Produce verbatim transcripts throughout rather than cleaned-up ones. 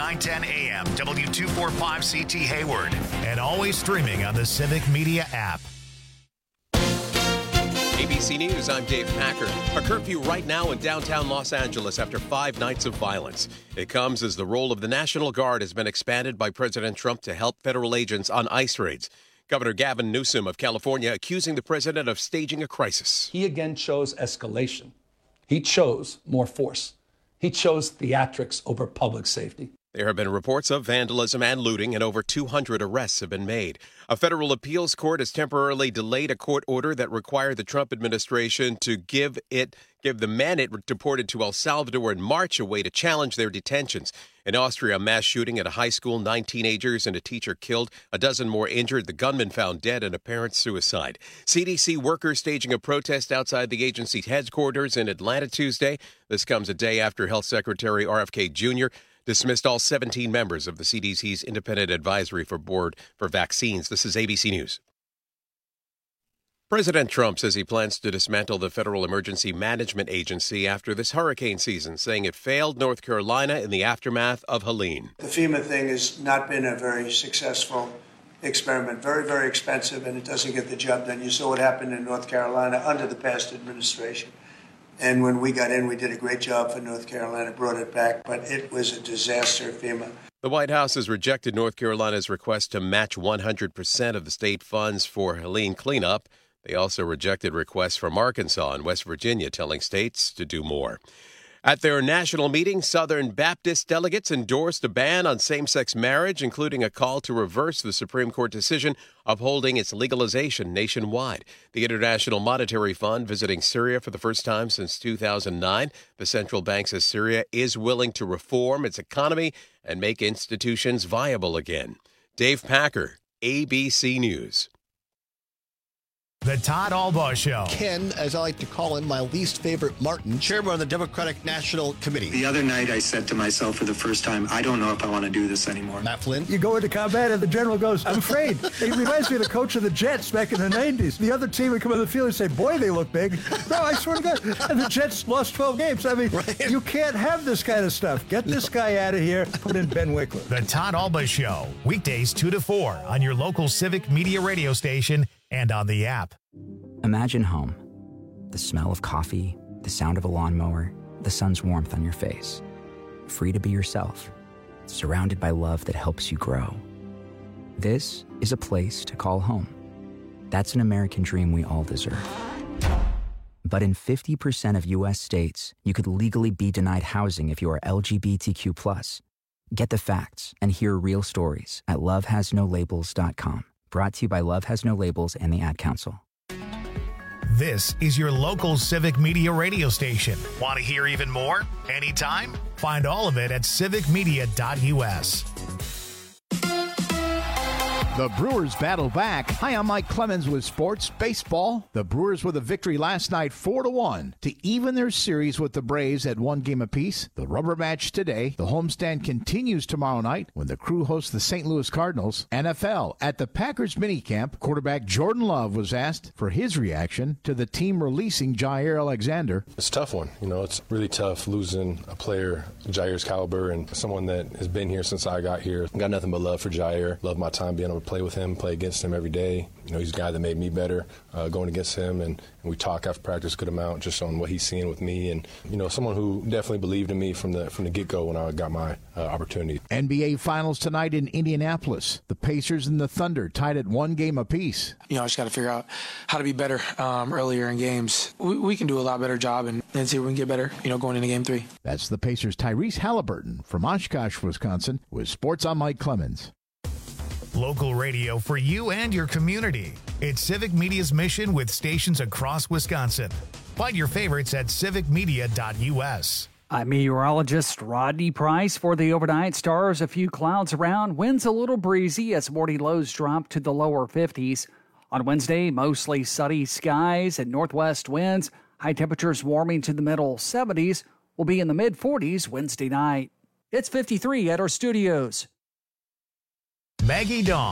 nine ten A M, W two forty-five C T Hayward, and always streaming on the Civic Media app. A B C News, I'm Dave Packer. A curfew right now in downtown Los Angeles after five nights of violence. It comes as the role of the National Guard has been expanded by President Trump to help federal agents on ICE raids. Governor Gavin Newsom of California accusing the president of staging a crisis. He again chose escalation. He chose more force. He chose theatrics over public safety. There have been reports of vandalism and looting, and over two hundred arrests have been made. A federal appeals court has temporarily delayed a court order that required the Trump administration to give it give the men it deported to El Salvador in March a way to challenge their detentions. In Austria, a mass shooting at a high school, nine teenagers and a teacher killed, a dozen more injured, the gunman found dead, and apparent suicide. C D C workers staging a protest outside the agency's headquarters in Atlanta Tuesday. This comes a day after Health Secretary R F K Junior dismissed all seventeen members of the C D C's Independent Advisory for Board for Vaccines. This is A B C News. President Trump says he plans to dismantle the Federal Emergency Management Agency after this hurricane season, saying it failed North Carolina in the aftermath of Helene. The FEMA thing has not been a very successful experiment, very, very expensive, and it doesn't get the job done. You saw what happened in North Carolina under the past administration. And when we got in, we did a great job for North Carolina, brought it back, but it was a disaster, FEMA. The White House has rejected North Carolina's request to match one hundred percent of the state funds for Helene cleanup. They also rejected requests from Arkansas and West Virginia telling states to do more. At their national meeting, Southern Baptist delegates endorsed a ban on same-sex marriage, including a call to reverse the Supreme Court decision upholding its legalization nationwide. The International Monetary Fund visiting Syria for the first time since two thousand nine. The central bank says Syria is willing to reform its economy and make institutions viable again. Dave Packer, A B C News. The Todd Albaugh Show. Ken, as I like to call him, my least favorite Martin, chairman of the Democratic National Committee. The other night I said to myself for the first time, I don't know if I want to do this anymore. Matt Flynn. You go into combat and the general goes, I'm afraid. He reminds me of the coach of the Jets back in the nineties. The other team would come on the field and say, boy, they look big. No, I swear to God. And the Jets lost twelve games. I mean, right. You can't have this kind of stuff. Get this guy out of here. Put in Ben Wickler. The Todd Albaugh Show. Weekdays two to four on your local Civic Media radio station and on the app. Imagine home. The smell of coffee, the sound of a lawnmower, the sun's warmth on your face. Free to be yourself, surrounded by love that helps you grow. This is a place to call home. That's an American dream we all deserve. But in fifty percent of U S states, you could legally be denied housing if you are L G B T Q plus. Get the facts and hear real stories at love has no labels dot com. Brought to you by Love Has No Labels and the Ad Council. This is your local Civic Media radio station. Want to hear even more? Anytime? Find all of it at civic media dot U S. The Brewers battle back. Hi, I'm Mike Clemens with Sports Baseball. The Brewers with a victory last night four to one to even their series with the Braves at one game apiece. The rubber match today. The homestand continues tomorrow night when the Crew hosts the Saint Louis Cardinals. N F L at the Packers minicamp, quarterback Jordan Love was asked for his reaction to the team releasing Jair Alexander. It's a tough one. You know, it's really tough losing a player Jair's caliber and someone that has been here since I got here. Got nothing but love for Jair. Love my time being able to play with him, play against him every day. You know, he's a guy that made me better uh, going against him, and, and we talk after practice a good amount just on what he's seeing with me. And, you know, someone who definitely believed in me from the from the get-go when I got my uh, opportunity. N B A Finals tonight in Indianapolis. The Pacers and the Thunder tied at one game apiece. You know, I just got to figure out how to be better um, earlier in games. We, we can do a lot better job and, and see if we can get better, you know, going into game three. That's the Pacers' Tyrese Halliburton from Oshkosh, Wisconsin, with Sports on Mike Clemens. Local radio for you and your community. It's Civic Media's mission with stations across Wisconsin. Find your favorites at civic media dot U S. I'm meteorologist Rodney Price for the overnight. Stars, a few clouds around. Winds a little breezy as morning lows drop to the lower fifties. On Wednesday, mostly sunny skies and northwest winds. High temperatures warming to the middle seventies. Will be in the mid forties Wednesday night. It's fifty-three at our studios. Maggie Dawn.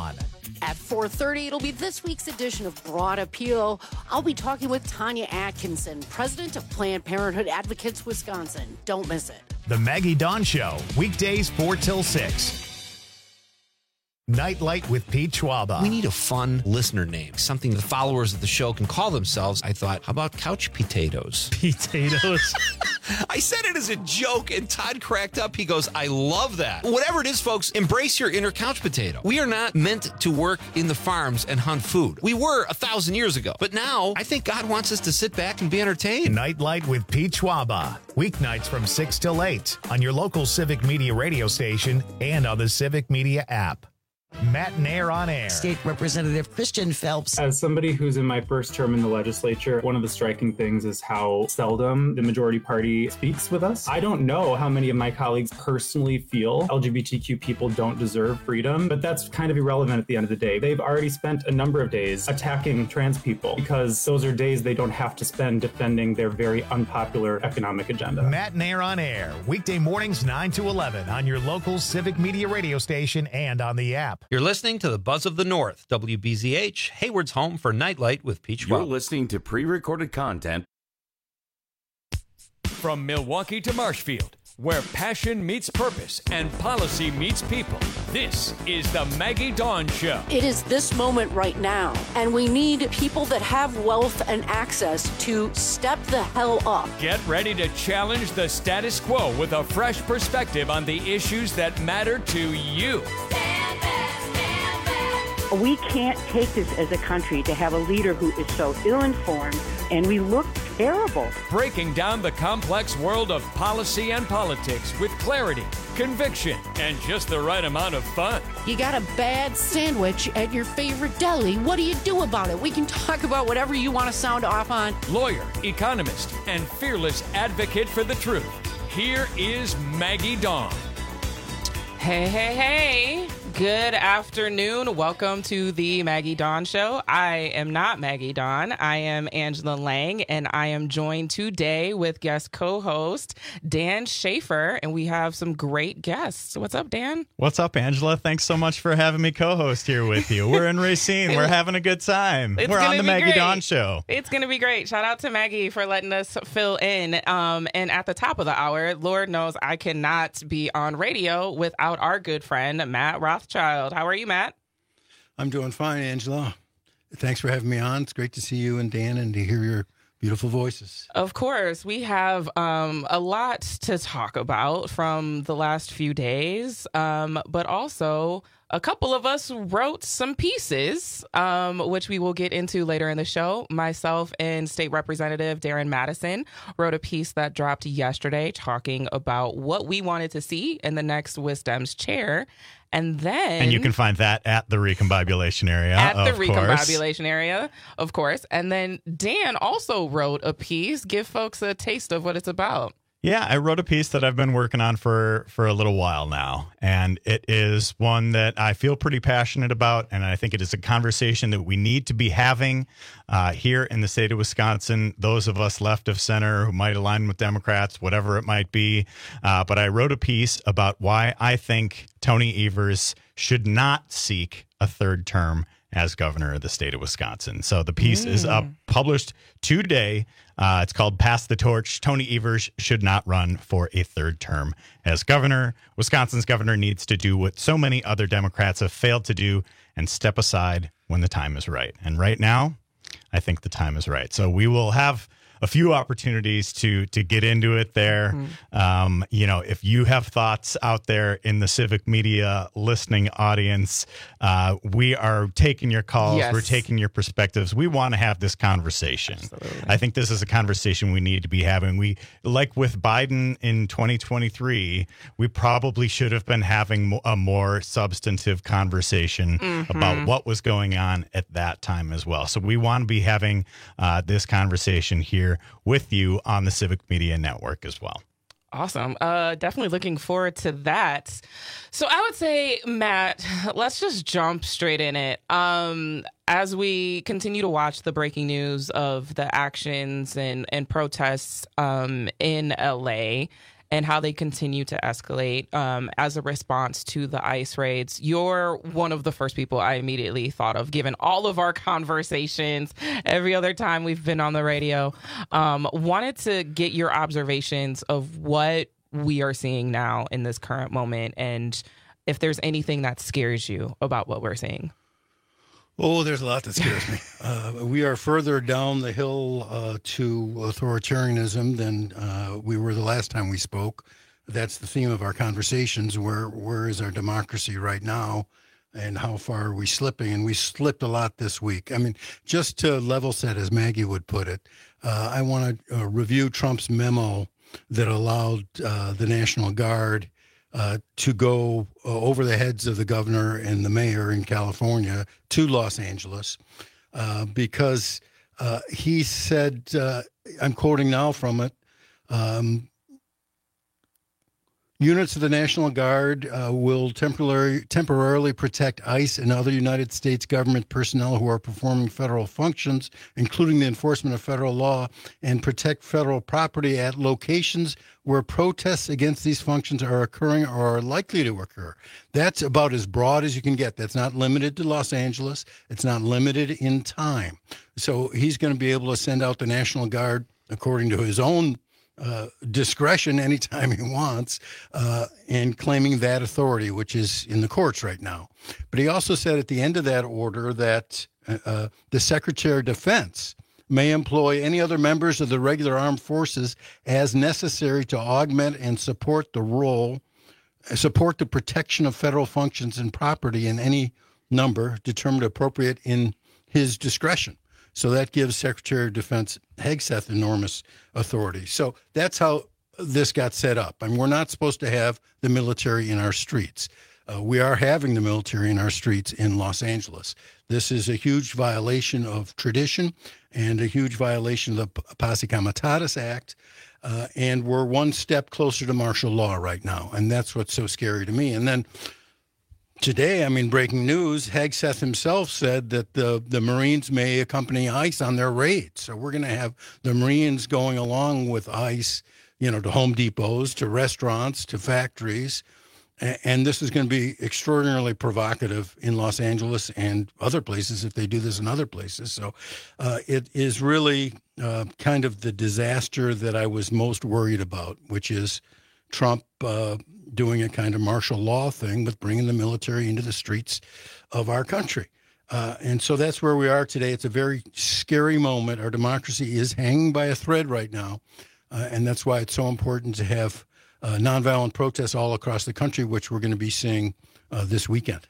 At four thirty, it'll be this week's edition of Broad Appeal. I'll be talking with Tanya Atkinson, president of Planned Parenthood Advocates Wisconsin. Don't miss it. The Maggie Dawn Show, weekdays four till six. Nightlight with Pete Schwaba. We need a fun listener name, something the followers of the show can call themselves. I thought, how about couch potatoes? Potatoes? I said it as a joke, and Todd cracked up. He goes, I love that. Whatever it is, folks, embrace your inner couch potato. We are not meant to work in the farms and hunt food. We were a thousand years ago. But now, I think God wants us to sit back and be entertained. Nightlight with Pete Schwaba. Weeknights from six till eight on your local Civic Media radio station and on the Civic Media app. Matt Nair on air. State Representative Christian Phelps. As somebody who's in my first term in the legislature, one of the striking things is how seldom the majority party speaks with us. I don't know how many of my colleagues personally feel L G B T Q people don't deserve freedom, but that's kind of irrelevant at the end of the day. They've already spent a number of days attacking trans people because those are days they don't have to spend defending their very unpopular economic agenda. Matt Nair on air, weekday mornings nine to eleven on your local Civic Media radio station and on the app. You're listening to the Buzz of the North, W B Z H, Hayward's home for Nightlight with Pete Schwab. You're listening to pre-recorded content. From Milwaukee to Marshfield, where passion meets purpose and policy meets people, this is the Maggie Dawn Show. It is this moment right now, and we need people that have wealth and access to step the hell up. Get ready to challenge the status quo with a fresh perspective on the issues that matter to you. We can't take this as a country to have a leader who is so ill-informed, and we look terrible. Breaking down the complex world of policy and politics with clarity, conviction, and just the right amount of fun. You got a bad sandwich at your favorite deli. What do you do about it? We can talk about whatever you want to sound off on. Lawyer, economist, and fearless advocate for the truth. Here is Maggie Dawn. Hey, hey, hey. Good afternoon. Welcome to the Maggie Dawn Show. I am not Maggie Dawn. I am Angela Lang, and I am joined today with guest co-host Dan Schaefer, and we have some great guests. What's up, Dan? What's up, Angela? Thanks so much for having me co-host here with you. We're in Racine. We're having a good time. It's We're on the Maggie great. Dawn Show. It's going to be great. Shout out to Maggie for letting us fill in. Um, and at the top of the hour, Lord knows I cannot be on radio without our good friend, Matt Rothschild. How are you, Matt? I'm doing fine, Angela. Thanks for having me on. It's great to see you and Dan and to hear your beautiful voices. Of course. We have um, a lot to talk about from the last few days, um, but also a couple of us wrote some pieces, um, which we will get into later in the show. Myself and State Representative Darren Madison wrote a piece that dropped yesterday talking about what we wanted to see in the next Wisdom's chair. And then... And you can find that at the recombobulation area, At the of course. recombobulation area, of course. And then Dan also wrote a piece. Give folks a taste of what it's about. Yeah, I wrote a piece that I've been working on for, for a little while now, and it is one that I feel pretty passionate about, and I think it is a conversation that we need to be having uh, here in the state of Wisconsin, those of us left of center who might align with Democrats, whatever it might be. Uh, but I wrote a piece about why I think Tony Evers should not seek a third term as governor of the state of Wisconsin. So the piece mm. is up, published today. Uh, it's called Pass the Torch. Tony Evers should not run for a third term as governor. Wisconsin's governor needs to do what so many other Democrats have failed to do and step aside when the time is right. And right now, I think the time is right. So we will have a few opportunities to to get into it there. Mm-hmm. Um, you know, if you have thoughts out there in the civic media listening audience, uh, we are taking your calls. Yes. We're taking your perspectives. We want to have this conversation. Absolutely. I think this is a conversation we need to be having. We, like with Biden in twenty twenty-three, we probably should have been having a more substantive conversation mm-hmm. about what was going on at that time as well. So we want to be having uh, this conversation here with you on the Civic Media Network as well. Awesome. Uh, definitely looking forward to that. So I would say, Matt, let's just jump straight in it. Um, as we continue to watch the breaking news of the actions and, and protests um, in L A, and how they continue to escalate um, as a response to the ICE raids. You're one of the first people I immediately thought of, given all of our conversations every other time we've been on the radio. Um, wanted to get your observations of what we are seeing now in this current moment, and if there's anything that scares you about what we're seeing. Oh, there's a lot that scares me. Uh, we are further down the hill uh, to authoritarianism than uh, we were the last time we spoke. That's the theme of our conversations. Where where is our democracy right now, and how far are we slipping? And we slipped a lot this week. I mean, just to level set, as Maggie would put it, uh, I want to uh, review Trump's memo that allowed uh, the National Guard Uh, to go uh, over the heads of the governor and the mayor in California to Los Angeles uh, because uh, he said, uh, I'm quoting now from it, um, units of the National Guard uh, will temporarily temporarily protect ICE and other United States government personnel who are performing federal functions, including the enforcement of federal law, and protect federal property at locations where protests against these functions are occurring or are likely to occur. That's about as broad as you can get. That's not limited to Los Angeles. It's not limited in time. So he's going to be able to send out the National Guard according to his own Uh, discretion anytime he wants, uh, and claiming that authority, which is in the courts right now. But he also said at the end of that order that uh, the Secretary of Defense may employ any other members of the regular armed forces as necessary to augment and support the role, support the protection of federal functions and property in any number determined appropriate in his discretion. So that gives Secretary of Defense Hegseth enormous authority. So that's how this got set up. I mean, we're not supposed to have the military in our streets. Uh, we are having the military in our streets in Los Angeles. This is a huge violation of tradition and a huge violation of the Posse Comitatus Act. Uh, and we're one step closer to martial law right now. And that's what's so scary to me. And then today, I mean, breaking news, Hegseth himself said that the, the Marines may accompany ICE on their raids. So we're going to have the Marines going along with ICE, you know, to Home Depots, to restaurants, to factories. And, and this is going to be extraordinarily provocative in Los Angeles and other places if they do this in other places. So uh, it is really uh, kind of the disaster that I was most worried about, which is Trump uh, doing a kind of martial law thing with bringing the military into the streets of our country. Uh, and so that's where we are today. It's a very scary moment. Our democracy is hanging by a thread right now. Uh, and that's why it's so important to have uh, nonviolent protests all across the country, which we're going to be seeing uh, this weekend.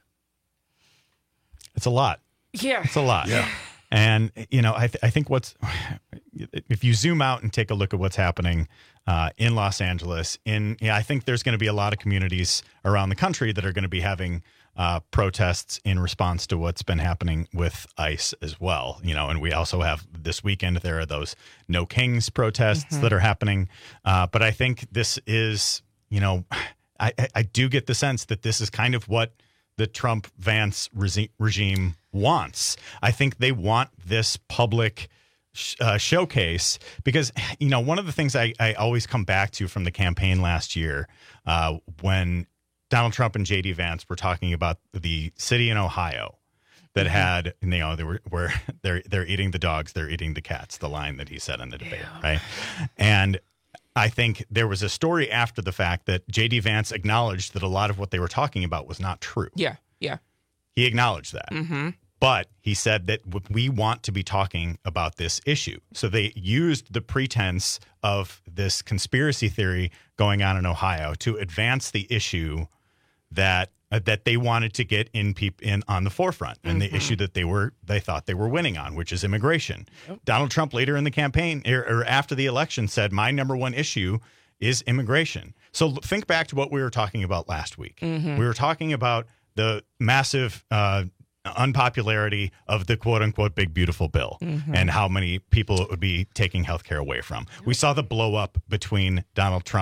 It's a lot. Yeah. It's a lot. Yeah. And, you know, I, th- I think what's, if you zoom out and take a look at what's happening uh, in Los Angeles, in, yeah, I think there's going to be a lot of communities around the country that are going to be having uh, protests in response to what's been happening with ICE as well. You know, and we also have this weekend, there are those No Kings protests mm-hmm. that are happening. Uh, but I think this is, you know, I, I do get the sense that this is kind of what the Trump-Vance resi- regime wants. I think they want this public sh- uh, showcase because, you know, one of the things I, I always come back to from the campaign last year uh, when Donald Trump and J D Vance were talking about the city in Ohio that mm-hmm. had, you know, they were where they're they're eating the dogs, they're eating the cats, the line that he said in the debate, yeah. right? And I think there was a story after the fact that J D Vance acknowledged that a lot of what they were talking about was not true. Yeah, yeah. He acknowledged that. Mm-hmm. But he said that we want to be talking about this issue. So they used the pretense of this conspiracy theory going on in Ohio to advance the issue that uh, that they wanted to get in peop- in on the forefront, and mm-hmm. the issue that they were they thought they were winning on, which is immigration. Yep. Donald Trump later in the campaign or, or after the election said, "My number one issue is immigration." So think back to what we were talking about last week. Mm-hmm. We were talking about the massive uh, unpopularity of the quote unquote big beautiful bill mm-hmm. and how many people it would be taking health care away from. We saw the blow up between Donald Trump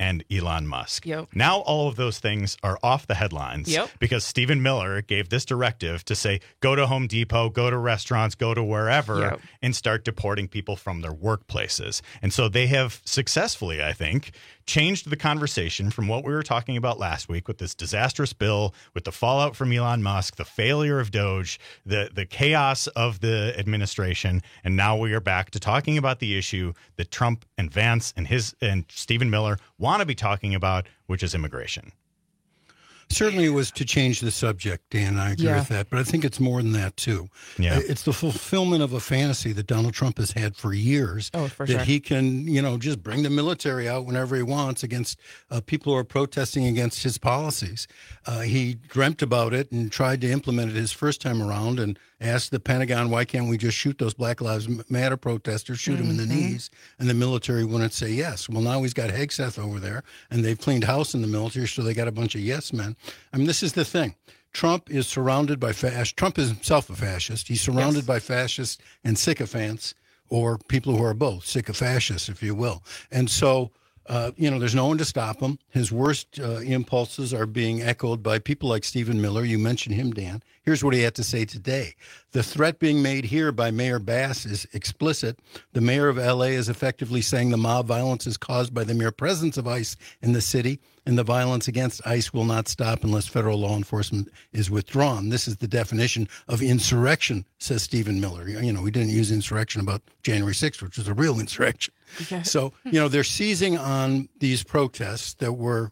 and Elon Musk. Yep. Now all of those things are off the headlines Yep. because Stephen Miller gave this directive to say, go to Home Depot, go to restaurants, go to wherever, Yep. and start deporting people from their workplaces. And so they have successfully, I think, changed the conversation from what we were talking about last week with this disastrous bill, with the fallout from Elon Musk, the failure of Doge, the, the chaos of the administration. And now we are back to talking about the issue that Trump and Vance and his and Stephen Miller want to be talking about, which is immigration. Certainly it was to change the subject, Dan. I agree Yeah. with that. But I think it's more than that, too. Yeah. It's the fulfillment of a fantasy that Donald Trump has had for years. Oh, for that sure. he can, you know, just bring the military out whenever he wants against uh, people who are protesting against his policies. Uh, he dreamt about it and tried to implement it his first time around and asked the Pentagon, why can't we just shoot those Black Lives Matter protesters, shoot them in the knees? And the military wouldn't say yes. Well, now he's got Hegseth over there, and they've cleaned house in the military, so they got a bunch of yes men. I mean, this is the thing. Trump is surrounded by fascists. Trump is himself a fascist. He's surrounded Yes. by fascists and sycophants, or people who are both, sycophantists, if you will. And so, uh, you know, there's no one to stop him. His worst uh, impulses are being echoed by people like Stephen Miller. You mentioned him, Dan. Here's what he had to say today. The threat being made here by Mayor Bass is explicit. The mayor of L A is effectively saying the mob violence is caused by the mere presence of ICE in the city, and the violence against ICE will not stop unless federal law enforcement is withdrawn. This is the definition of insurrection, says Stephen Miller. You know, we didn't use insurrection about January sixth, which was a real insurrection. So, you know, they're seizing on these protests that were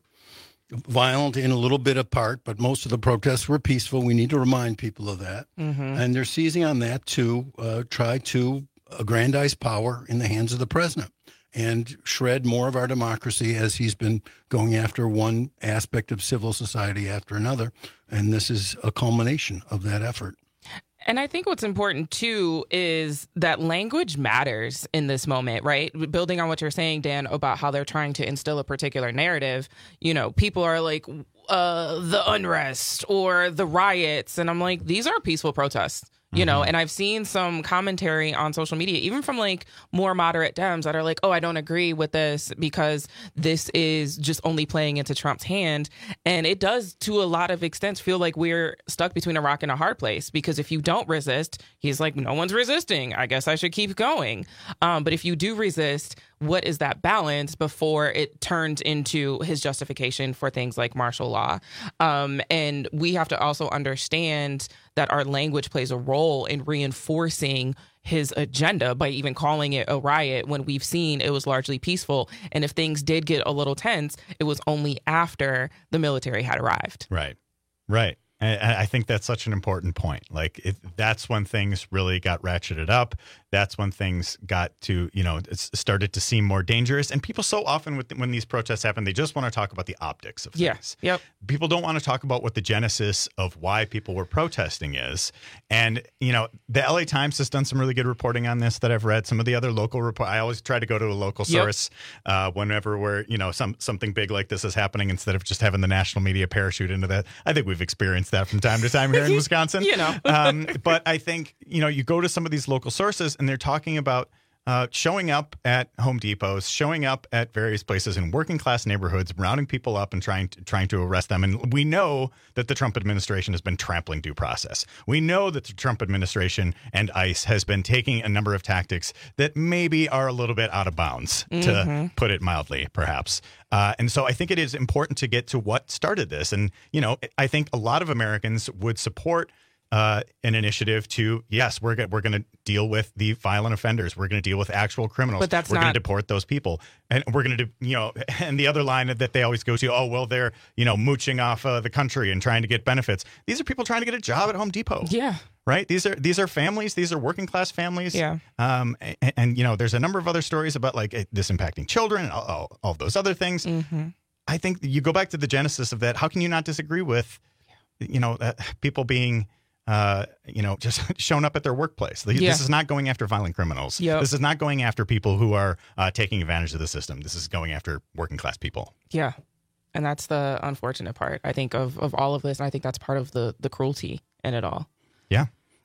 violent in a little bit apart, but most of the protests were peaceful. We need to remind people of that. Mm-hmm. And they're seizing on that to uh, try to aggrandize power in the hands of the president and shred more of our democracy as he's been going after one aspect of civil society after another. And this is a culmination of that effort. And I think what's important, too, is that language matters in this moment, right? Building on what you're saying, Dan, about how they're trying to instill a particular narrative, you know, people are like, uh, the unrest or the riots. And I'm like, these are peaceful protests. You know, and I've seen some commentary on social media, even from like more moderate Dems that are like, oh, I don't agree with this because this is just only playing into Trump's hand. And it does, to a lot of extents, feel like we're stuck between a rock and a hard place, because if you don't resist, he's like, no one's resisting. I guess I should keep going. Um, but if you do resist, what is that balance before it turns into his justification for things like martial law? Um, and we have to also understand that our language plays a role in reinforcing his agenda by even calling it a riot when we've seen it was largely peaceful. And if things did get a little tense, it was only after the military had arrived. Right. Right. I, I think that's such an important point. Like, it, that's when things really got ratcheted up. That's when things got to, you know, it started to seem more dangerous. And people so often, with, when these protests happen, they just want to talk about the optics of things. Yeah. Yep. People don't want to talk about what the genesis of why people were protesting is. And, you know, the L A Times has done some really good reporting on this that I've read. Some of the other local report. I always try to go to a local Yep. source uh, whenever we're, you know, some something big like this is happening, instead of just having the national media parachute into that. I think we've experienced that from time to time here in Wisconsin. You know. um, but I think, you know, you go to some of these local sources and they're talking about uh, showing up at Home Depots, showing up at various places in working class neighborhoods, rounding people up and trying to, trying to arrest them. And we know that the Trump administration has been trampling due process. We know that the Trump administration and ICE has been taking a number of tactics that maybe are a little bit out of bounds, Mhm. to put it mildly, perhaps. Uh, and so I think it is important to get to what started this. And, you know, I think a lot of Americans would support Uh, an initiative to, yes, we're go- we're going to deal with the violent offenders. We're going to deal with actual criminals. But that's we're going not- to deport those people. And we're going to, do, you know, and the other line that they always go to, oh, well, they're, you know, mooching off uh, the country and trying to get benefits. These are people trying to get a job at Home Depot. Yeah. Right. These are these are families. These are working class families. Yeah. Um. And, and you know, there's a number of other stories about like it- this impacting children and all, all, all those other things. Mm-hmm. I think you go back to the genesis of that. How can you not disagree with, you know, uh, people being, uh, you know, just shown up at their workplace? This Yeah. is not going after violent criminals. Yep. This is not going after people who are uh, taking advantage of the system. This is going after working class people. Yeah. And that's the unfortunate part, I think, of, of all of this. And I think that's part of the, the cruelty in it all. Yeah.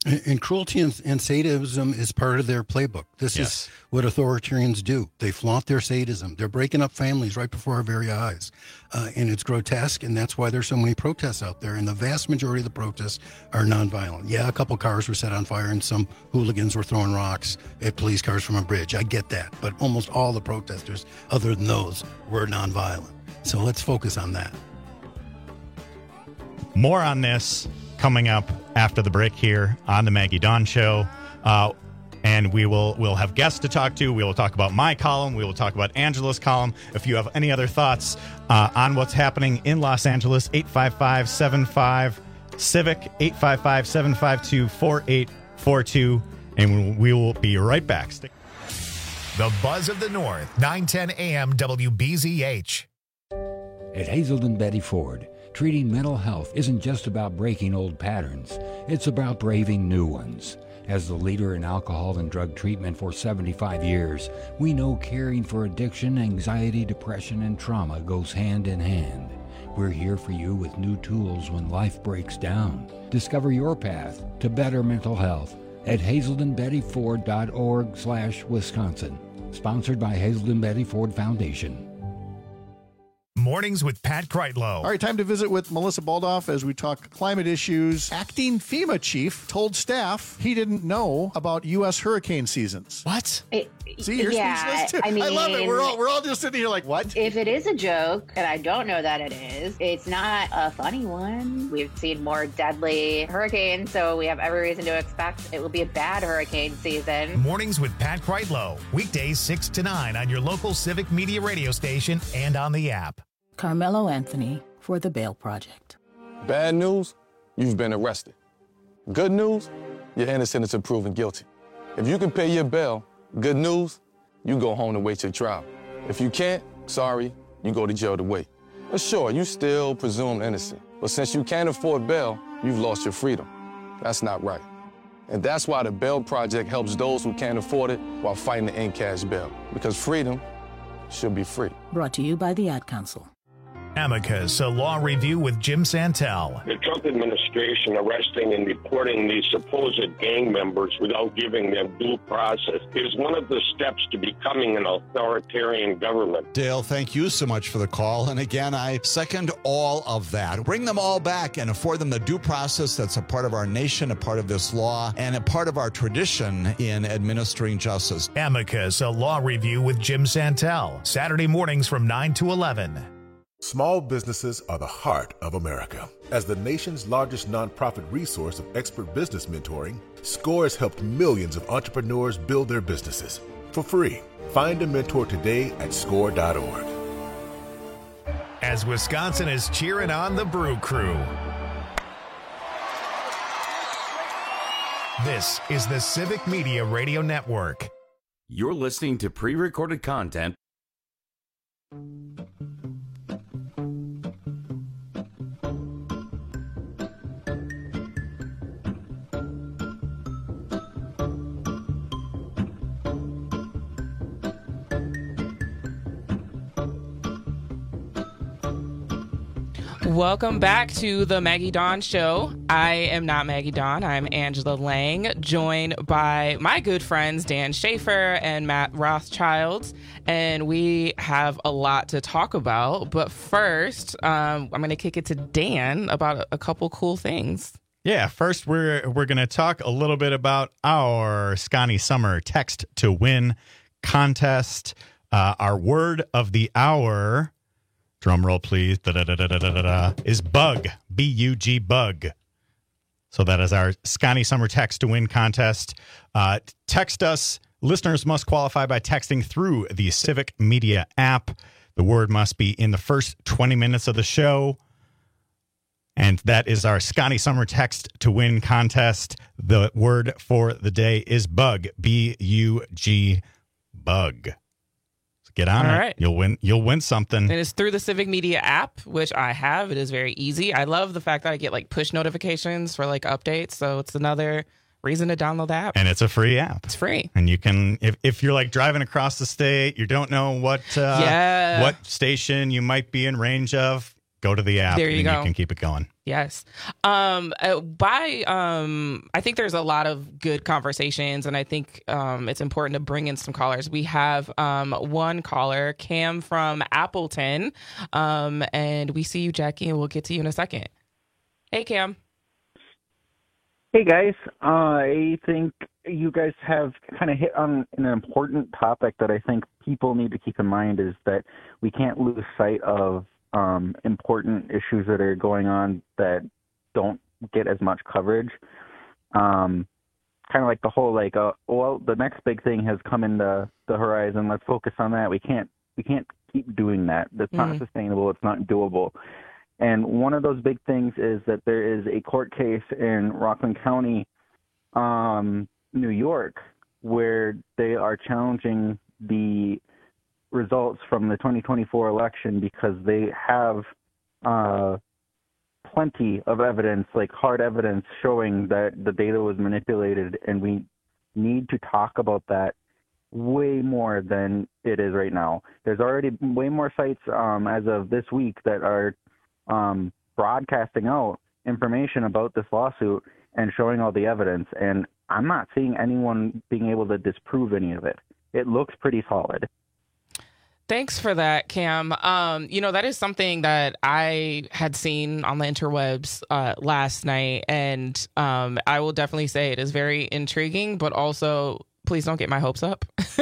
And, and cruelty and, and sadism is part of their playbook. This Yes. is what authoritarians do. They flaunt their sadism. They're breaking up families right before our very eyes. Uh, and it's grotesque, and that's why there's so many protests out there. And the vast majority of the protests are nonviolent. Yeah, a couple cars were set on fire, and some hooligans were throwing rocks at police cars from a bridge. I get that. But almost all the protesters, other than those, were nonviolent. So let's focus on that. More on this coming up after the break here on the Maggie Dawn Show. Uh, and we will we'll have guests to talk to. We will talk about my column. We will talk about Angela's column. If you have any other thoughts uh, on what's happening in Los Angeles, eight five five, seven five, CIVIC, eight five five, seven five two, four eight four two. And we will be right back. Stick- The Buzz of the North, nine ten A M W B Z H. At Hazelden Betty Ford, treating mental health isn't just about breaking old patterns. It's about braving new ones. As the leader in alcohol and drug treatment for seventy-five years, we know caring for addiction, anxiety, depression, and trauma goes hand in hand. We're here for you with new tools when life breaks down. Discover your path to better mental health at hazelden betty ford dot org slash Wisconsin. Sponsored by Hazelden Betty Ford Foundation. Mornings with Pat Kreitlow. All right, time to visit with Melissa Baldoff as we talk climate issues. Acting FEMA chief told staff he didn't know about U S hurricane seasons. What? It, See, you're yeah, speechless too. I mean, I love it. We're all we're all just sitting here like, what? If it is a joke, and I don't know that it is, it's not a funny one. We've seen more deadly hurricanes, so we have every reason to expect it will be a bad hurricane season. Mornings with Pat Kreitlow. Weekdays six to nine on your local Civic Media radio station and on the app. Carmelo Anthony for the Bail Project. Bad news, you've been arrested. Good news, you're innocent until proven guilty. If you can pay your bail, good news, you go home to wait your trial. If you can't, sorry, you go to jail to wait. But sure, you still presumed innocent. But since you can't afford bail, you've lost your freedom. That's not right. And that's why the Bail Project helps those who can't afford it while fighting to end cash bail. Because freedom should be free. Brought to you by the Ad Council. Amicus, a law review with Jim Santel. The Trump administration arresting and deporting these supposed gang members without giving them due process is one of the steps to becoming an authoritarian government. Dale, thank you so much for the call. And again, I second all of that. Bring them all back and afford them the due process that's a part of our nation, a part of this law, and a part of our tradition in administering justice. Amicus, a law review with Jim Santel. Saturday mornings from nine to eleven. Small businesses are the heart of America. As the nation's largest nonprofit resource of expert business mentoring, SCORE has helped millions of entrepreneurs build their businesses for free. Find a mentor today at score dot org. As Wisconsin is cheering on the Brew Crew. This is the Civic Media Radio Network. You're listening to pre-recorded content. Welcome back to the Maggie Dawn Show. I am not Maggie Dawn. I'm Angela Lang, joined by my good friends Dan Schaefer and Matt Rothschild. And we have a lot to talk about. But first, um, I'm going to kick it to Dan about a, a couple cool things. Yeah, first we're we're going to talk a little bit about our Scotty Summer Text to Win contest. Uh, our word of the hour, drum roll please, da, da, da, da, da, da, da, is bug, B U G, bug. So that is our Scotty Summer Text to Win contest. Uh, text us. Listeners must qualify by texting through the Civic Media app. The word must be in the first twenty minutes of the show. And that is our Scotty Summer Text to Win contest. The word for the day is bug, B U G, bug. So get on All it. right. You'll win. You'll win something. It is through the Civic Media app, which I have. It is very easy. I love the fact that I get like push notifications for like updates. So it's another reason to download the app. And it's a free app. It's free. And you can, if, if you're like driving across the state, you don't know what uh, Yeah. what station you might be in range of, go to the app There you and go. you can keep it going. Yes. Um, uh, by, um, I think there's a lot of good conversations, and I think um, it's important to bring in some callers. We have um, one caller, Cam from Appleton, um, and we see you, Jackie, and we'll get to you in a second. Hey, Cam. Hey, guys. Uh, I think you guys have kind of hit on an important topic that I think people need to keep in mind is that we can't lose sight of um, important issues that are going on that don't get as much coverage. Um, kind of like the whole, like, uh, well, the next big thing has come in the, the horizon. Let's focus on that. We can't, we can't keep doing that. That's Mm-hmm. not sustainable. It's not doable. And one of those big things is that there is a court case in Rockland County, um, New York, where they are challenging the results from the twenty twenty-four election because they have uh, plenty of evidence, like hard evidence, showing that the data was manipulated, and we need to talk about that way more than it is right now. There's already way more sites um, as of this week that are um, broadcasting out information about this lawsuit and showing all the evidence, and I'm not seeing anyone being able to disprove any of it. It looks pretty solid. Thanks for that, Cam. Um, you know, that is something that I had seen on the interwebs uh, last night, and um, I will definitely say it is very intriguing, but also please don't get my hopes up.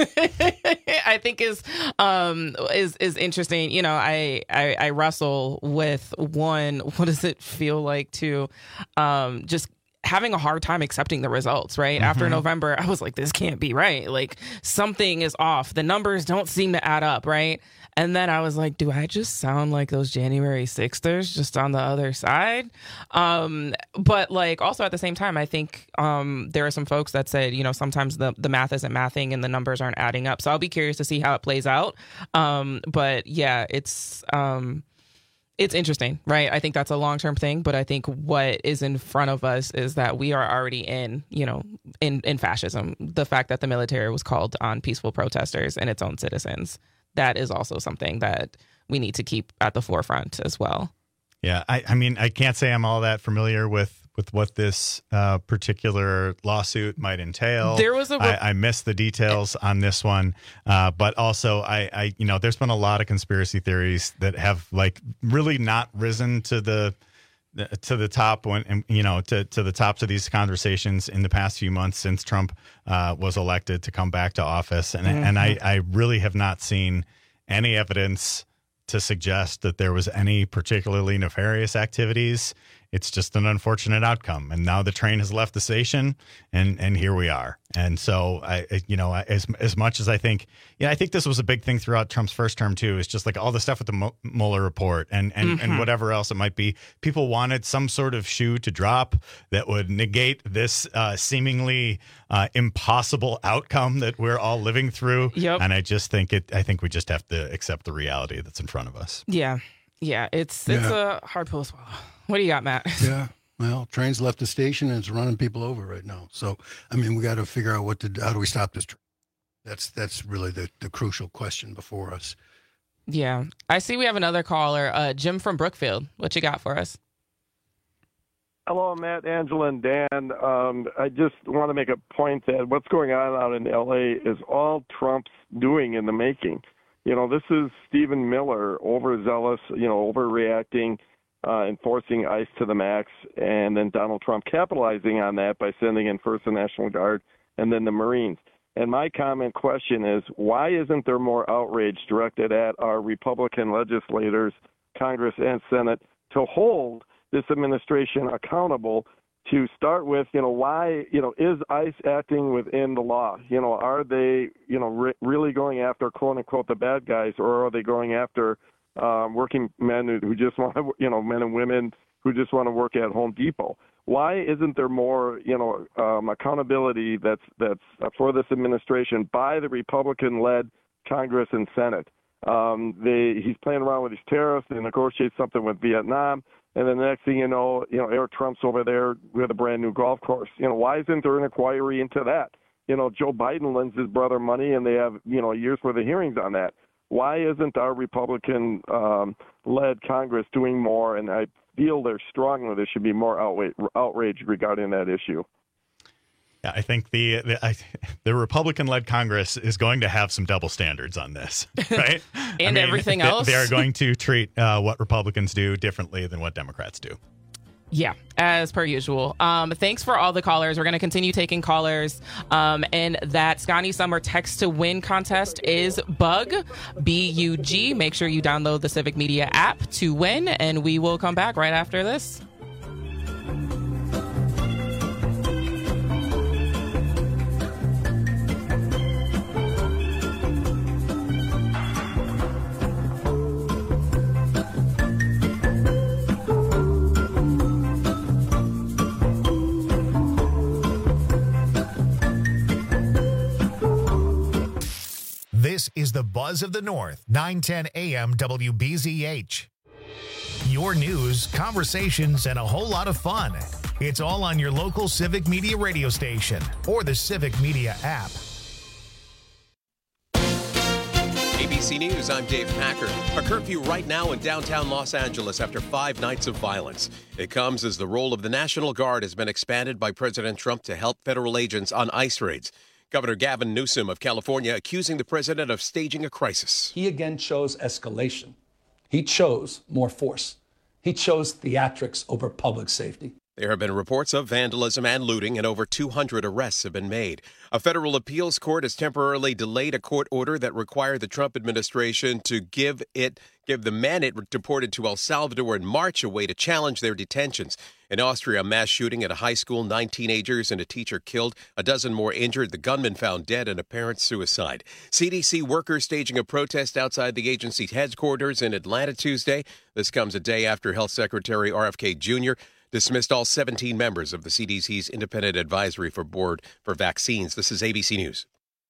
I think is um, is is interesting. You know, I, I I wrestle with one. What does it feel like to um, just having a hard time accepting the results, right? Mm-hmm. After November, I was like, this can't be right. Like, something is off. The numbers don't seem to add up, right? And then I was like, do I just sound like those January sixers just on the other side? Um, but, like, also at the same time, I think um, there are some folks that said, you know, sometimes the, the math isn't mathing and the numbers aren't adding up. So I'll be curious to see how it plays out. Um, but, yeah, it's... Um, It's interesting, right? I think that's a long-term thing, but I think what is in front of us is that we are already in, you know, in, in fascism. The fact that the military was called on peaceful protesters and its own citizens, that is also something that we need to keep at the forefront as well. Yeah, I, I mean, I can't say I'm all that familiar with with what this uh, particular lawsuit might entail. There was a re- I, I missed the details on this one, uh, but also I, I, you know, there's been a lot of conspiracy theories that have like really not risen to the to the top when, and, you know, to to the tops of these conversations in the past few months since Trump uh, was elected to come back to office, and mm-hmm. and I, I really have not seen any evidence to suggest that there was any particularly nefarious activities. It's just an unfortunate outcome. And now the train has left the station, and, and here we are. And so, I, you know, as as much as I think, yeah, I think this was a big thing throughout Trump's first term, too, is just like all the stuff with the Mueller report and, and, mm-hmm. and whatever else it might be. People wanted some sort of shoe to drop that would negate this uh, seemingly uh, impossible outcome that we're all living through. Yep. And I just think it, I think we just have to accept the reality that's in front of us. Yeah. Yeah. It's, it's Yeah. a hard pill to swallow. What do you got, Matt? Yeah. Well, train's left the station and it's running people over right now. So, I mean, we got to figure out what to, how do we stop this train? That's, that's really the, the crucial question before us. Yeah. I see we have another caller, uh, Jim from Brookfield. What you got for us? Hello, Matt, Angela, and Dan. Um, I just want to make a point that what's going on out in L A is all Trump's doing in the making. You know, this is Stephen Miller, overzealous, you know, overreacting, Uh, enforcing ICE to the max, and then Donald Trump capitalizing on that by sending in first the National Guard and then the Marines. And my comment question is, why isn't there more outrage directed at our Republican legislators, Congress and Senate, to hold this administration accountable to start with, you know, why, you know, is ICE acting within the law? You know, are they, you know, re- really going after, quote unquote, the bad guys, or are they going after Um, working men who just want to, you know, men and women who just want to work at Home Depot? Why isn't there more, you know, um, accountability that's that's for this administration by the Republican-led Congress and Senate? Um, they he's playing around with these tariffs. They negotiate something with Vietnam, and then the next thing you know, you know, Eric Trump's over there with a brand new golf course. You know, why isn't there an inquiry into that? You know, Joe Biden lends his brother money, and they have, you know, years worth of hearings on that. Why isn't our Republican um, led Congress doing more? And I feel they're strongly there should be more outrage, outrage regarding that issue. Yeah, I think the the, I, the Republican-led Congress is going to have some double standards on this, right? and I mean, everything they, else. They are going to treat uh, what Republicans do differently than what Democrats do. Yeah, as per usual. Um, thanks for all the callers. We're going to continue taking callers. Um, and that Scotty Summer Text to Win contest is BUG, B U G. Make sure you download the Civic Media app to win, and we will come back right after this. This is the Buzz of the North, nine ten A M W B Z H. Your news, conversations, and a whole lot of fun. It's all on your local Civic Media radio station or the Civic Media app. A B C News, I'm Dave Packard. A curfew right now in downtown Los Angeles after five nights of violence. It comes as the role of the National Guard has been expanded by President Trump to help federal agents on ICE raids. Governor Gavin Newsom of California accusing the president of staging a crisis. He again chose escalation. He chose more force. He chose theatrics over public safety. There have been reports of vandalism and looting, and over two hundred arrests have been made. A federal appeals court has temporarily delayed a court order that required the Trump administration to give it give the men it deported to El Salvador in March a way to challenge their detentions. In Austria, a mass shooting at a high school, nine teenagers and a teacher killed, a dozen more injured, the gunman found dead, and apparent suicide. C D C workers staging a protest outside the agency's headquarters in Atlanta Tuesday. This comes a day after Health Secretary R F K Junior dismissed all seventeen members of the C D C's Independent Advisory for Board for Vaccines. This is A B C News.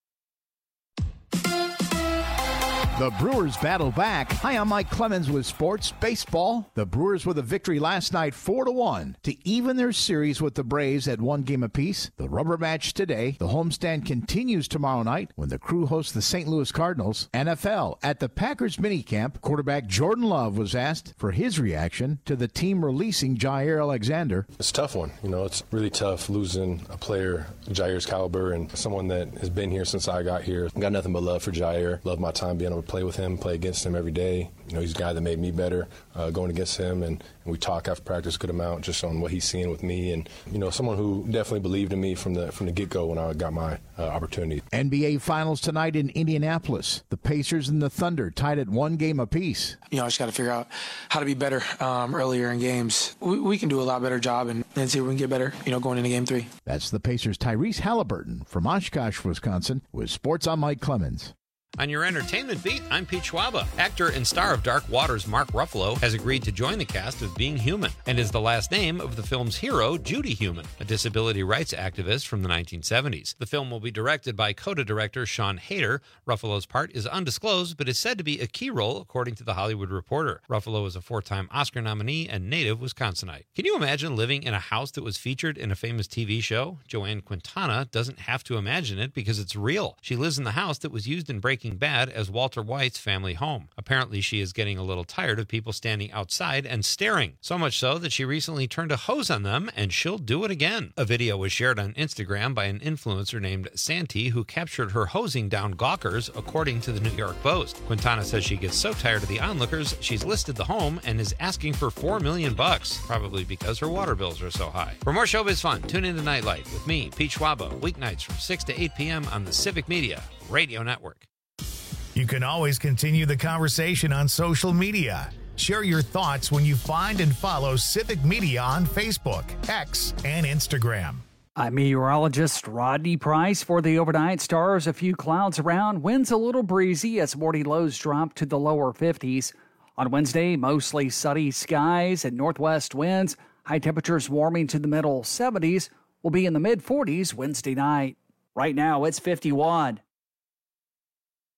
The Brewers battle back. Hi, I'm Mike Clemens with Sports Baseball. The Brewers with a victory last night four to one to even their series with the Braves at one game apiece. The rubber match today. The homestand continues tomorrow night when the Crew hosts the Saint Louis Cardinals. N F L at the Packers minicamp, quarterback Jordan Love was asked for his reaction to the team releasing Jair Alexander. It's a tough one. You know, it's really tough losing a player Jair's caliber and someone that has been here since I got here. I've got nothing but love for Jair. Love my time being able to play with him, play against him every day. You know, he's a guy that made me better uh, going against him, and, and we talk after practice a good amount just on what he's seeing with me, and you know, someone who definitely believed in me from the from the get-go when I got my uh, opportunity. N B A Finals tonight in Indianapolis. The Pacers and the Thunder tied at one game apiece. You know, I just got to figure out how to be better um, earlier in games. We, we can do a lot better job and, and see if we can get better, you know, going into game three. That's the Pacers' Tyrese Halliburton from Oshkosh, Wisconsin, with Sports on Mike Clemens. On your entertainment beat, I'm Pete Schwaba. Actor and star of Dark Waters Mark Ruffalo has agreed to join the cast of Being Human and is the last name of the film's hero, Judy Human, a disability rights activist from the nineteen seventies. The film will be directed by CODA director Sean Hayter. Ruffalo's part is undisclosed, but is said to be a key role, according to The Hollywood Reporter. Ruffalo is a four-time Oscar nominee and native Wisconsinite. Can you imagine living in a house that was featured in a famous T V show? Joanne Quintana doesn't have to imagine it because it's real. She lives in the house that was used in Breaking Bad as Walter White's family home. Apparently, she is getting a little tired of people standing outside and staring, so much so that she recently turned a hose on them, and she'll do it again. A video was shared on Instagram by an influencer named Santi, who captured her hosing down gawkers, according to the New York Post. Quintana says she gets so tired of the onlookers, she's listed the home and is asking for four million bucks, probably because her water bills are so high. For more showbiz fun, tune in to Nightlight with me, Pete Schwaba, weeknights from six to eight p.m. on the Civic Media Radio Network. You can always continue the conversation on social media. Share your thoughts when you find and follow Civic Media on Facebook, X, and Instagram. I'm meteorologist Rodney Price for the overnight. Stars, a few clouds around. Winds a little breezy as morning lows drop to the lower fifties. On Wednesday, mostly sunny skies and northwest winds. High temperatures warming to the middle seventies. Will be in the mid forties Wednesday night. Right now, it's fifty-one.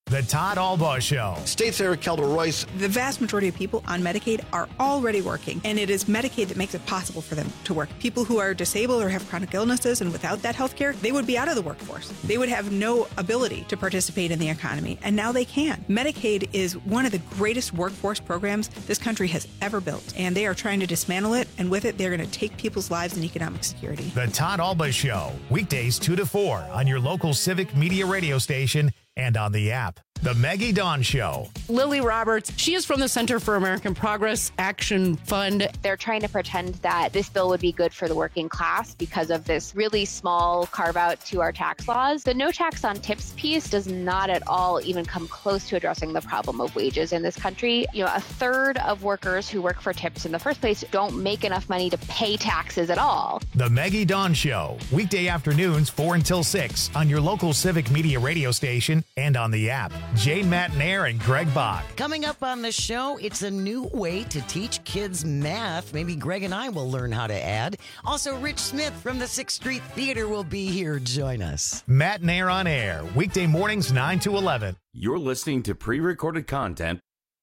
The Todd Albaugh Show. State's Eric Calder-Royce. The vast majority of people on Medicaid are already working, and it is Medicaid that makes it possible for them to work. People who are disabled or have chronic illnesses and without that health care, they would be out of the workforce. They would have no ability to participate in the economy, and now they can. Medicaid is one of the greatest workforce programs this country has ever built, and they are trying to dismantle it, and with it, they're going to take people's lives and economic security. The Todd Albaugh Show, weekdays two to four on your local Civic Media radio station and on the app. The Maggie Dawn Show. Lily Roberts, she is from the Center for American Progress Action Fund. They're trying to pretend that this bill would be good for the working class because of this really small carve out to our tax laws. The no tax on tips piece does not at all even come close to addressing the problem of wages in this country. You know, a third of workers who work for tips in the first place don't make enough money to pay taxes at all. The Maggie Dawn Show, weekday afternoons four until six on your local Civic Media radio station and on the app. Jane Matnair and Greg Bach. Coming up on the show, it's a new way to teach kids math. Maybe Greg and I will learn how to add. Also, Rich Smith from the sixth Street Theater will be here. Join us. Matnair on air, weekday mornings nine to eleven. You're listening to pre-recorded content.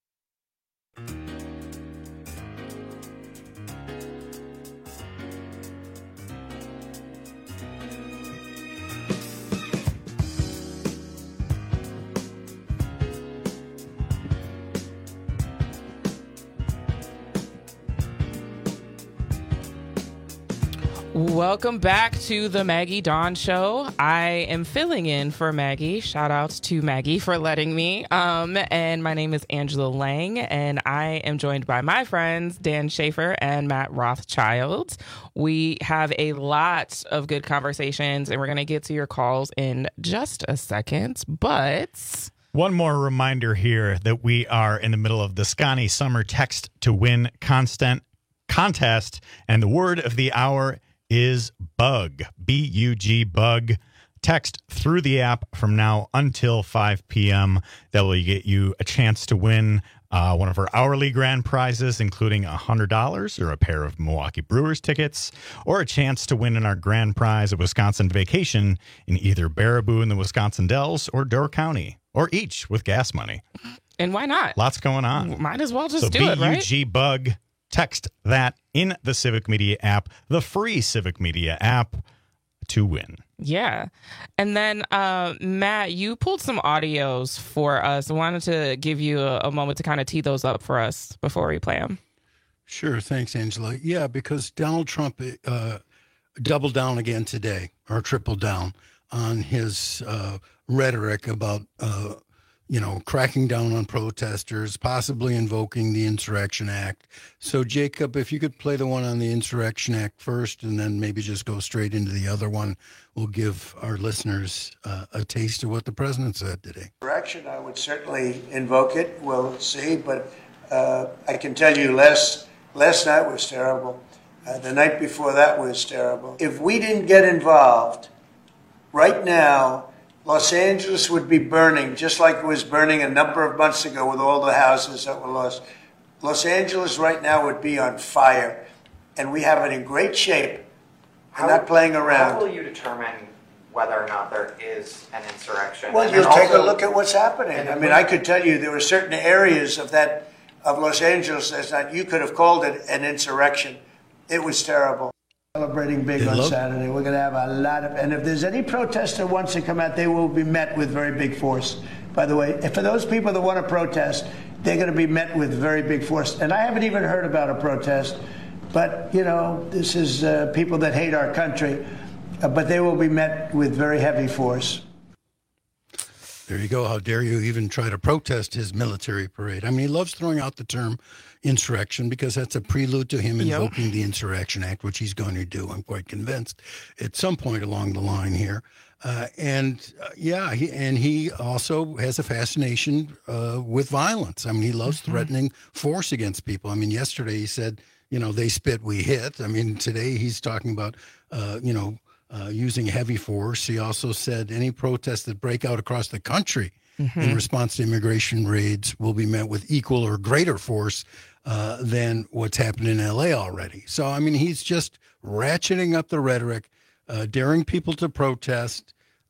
Welcome back to the Maggie Dawn Show. I am filling in for Maggie. Shout outs to Maggie for letting me. Um, and my name is Angela Lang, and I am joined by my friends Dan Schaefer and Matt Rothschild. We have a lot of good conversations, and we're going to get to your calls in just a second. But one more reminder here that we are in the middle of the Scotty Summer Text to Win constant contest, and the word of the hour is bug, B U G, bug. Text through the app from now until five p.m. That will get you a chance to win uh, one of our hourly grand prizes, including one hundred dollars or a pair of Milwaukee Brewers tickets, or a chance to win in our grand prize, a Wisconsin vacation in either Baraboo in the Wisconsin Dells or Door County, or each with gas money. And why not? Lots going on. Might as well just so do it, right? B U G, bug. Text that in the Civic Media app, the free Civic Media app, to win. Yeah. And then, uh, Matt, you pulled some audios for us. I wanted to give you a, a moment to kind of tee those up for us before we play them. Sure. Thanks, Angela. Yeah, because Donald Trump uh, doubled down again today, or tripled down on his uh, rhetoric about uh you know, cracking down on protesters, possibly invoking the Insurrection Act. So, Jacob, if you could play the one on the Insurrection Act first and then maybe just go straight into the other one, we'll give our listeners uh, a taste of what the president said today. Insurrection, I would certainly invoke it. We'll see. But uh, I can tell you last, last night was terrible. Uh, the night before that was terrible. If we didn't get involved right now, Los Angeles would be burning, just like it was burning a number of months ago with all the houses that were lost. Los Angeles right now would be on fire, and we have it in great shape. We're not playing around. How will you determine whether or not there is an insurrection? Well, you'll take a look at what's happening. I mean, I could tell you there were certain areas of that of Los Angeles that you could have called it an insurrection. It was terrible. Celebrating big on Saturday. We're going to have a lot of, and if there's any protester who wants to come out, they will be met with very big force. By the way, for those people that want to protest, they're going to be met with very big force. And I haven't even heard about a protest, but, you know, this is uh, people that hate our country, uh, but they will be met with very heavy force. There you go. How dare you even try to protest his military parade? I mean, he loves throwing out the term insurrection because that's a prelude to him invoking yep. the Insurrection Act, which he's going to do, I'm quite convinced, at some point along the line here. Uh, and, uh, yeah, he, and he also has a fascination uh, with violence. I mean, he loves mm-hmm. threatening force against people. I mean, yesterday he said, you know, they spit, we hit. I mean, today he's talking about, uh, you know, uh, using heavy force. He also said any protests that break out across the country mm-hmm. in response to immigration raids will be met with equal or greater force uh, than what's happened in L A already. So, I mean, he's just ratcheting up the rhetoric, uh, daring people to protest,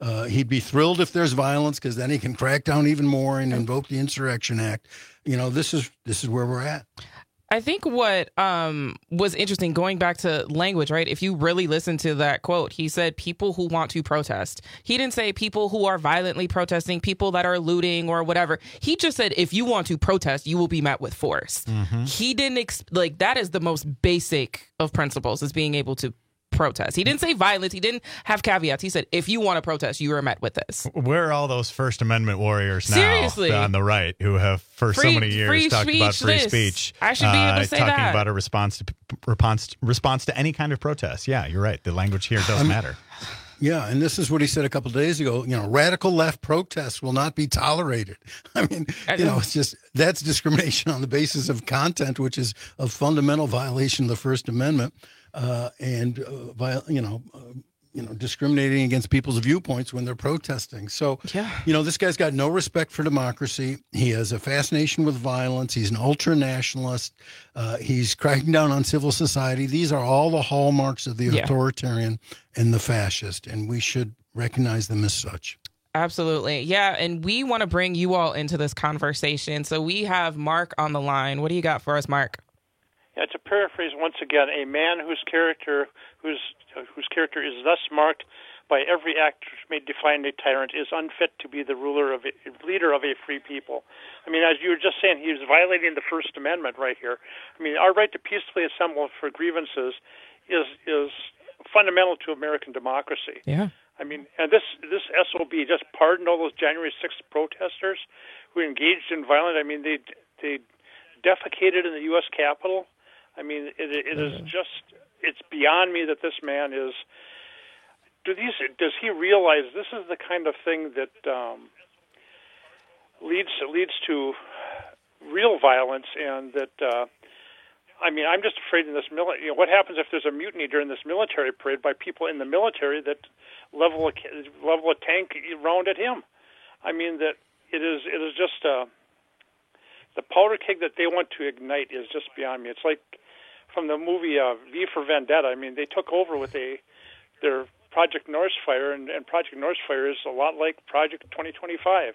Uh, he'd be thrilled if there's violence because then he can crack down even more and invoke the Insurrection Act. You know, this is this is where we're at. I think what um, was interesting, going back to language, right? If you really listen to that quote, he said people who want to protest. He didn't say people who are violently protesting, people that are looting or whatever. He just said if you want to protest, you will be met with force. Mm-hmm. He didn't, ex- like, that is the most basic of principles, is being able to protest. He didn't say violence. He didn't have caveats. He said, if you want to protest, you are met with this. Where are all those First Amendment warriors now? Seriously. On the right, who have for free, so many years free talked about free this. speech? I should be able to uh, say talking that. about a response to response response to any kind of protest. Yeah, you're right. The language here does I'm, matter. Yeah, and this is what he said a couple of days ago. You know, radical left protests will not be tolerated. I mean, you know, it's just that's discrimination on the basis of content, which is a fundamental violation of the First Amendment. Uh, and uh, you know, uh, you know, discriminating against people's viewpoints when they're protesting. So, yeah. you know, this guy's got no respect for democracy. He has a fascination with violence. He's an ultra nationalist. Uh, he's cracking down on civil society. These are all the hallmarks of the Yeah. authoritarian and the fascist, and we should recognize them as such. Absolutely. Yeah. And we want to bring you all into this conversation. So we have Mark on the line. What do you got for us, Mark? Yeah, to paraphrase once again, a man whose character, whose whose character is thus marked by every act which may define a tyrant, is unfit to be the ruler of a leader of a free people. I mean, as you were just saying, he was violating the First Amendment right here. I mean, our right to peacefully assemble for grievances is is fundamental to American democracy. Yeah. I mean, and this this S O B just pardoned all those January sixth protesters who engaged in violence. I mean, they they defecated in the U S Capitol. I mean, it, it is just, it's beyond me that this man is, do these, does he realize this is the kind of thing that um, leads leads to real violence, and that, uh, I mean, I'm just afraid in this military, you know, what happens if there's a mutiny during this military parade by people in the military that level a, level a tank round at him? I mean, that it is, it is just, uh, the powder keg that they want to ignite is just beyond me. It's like from the movie uh, V for Vendetta. I mean, they took over with a their Project Northfire, and, and Project Northfire is a lot like Project twenty twenty-five.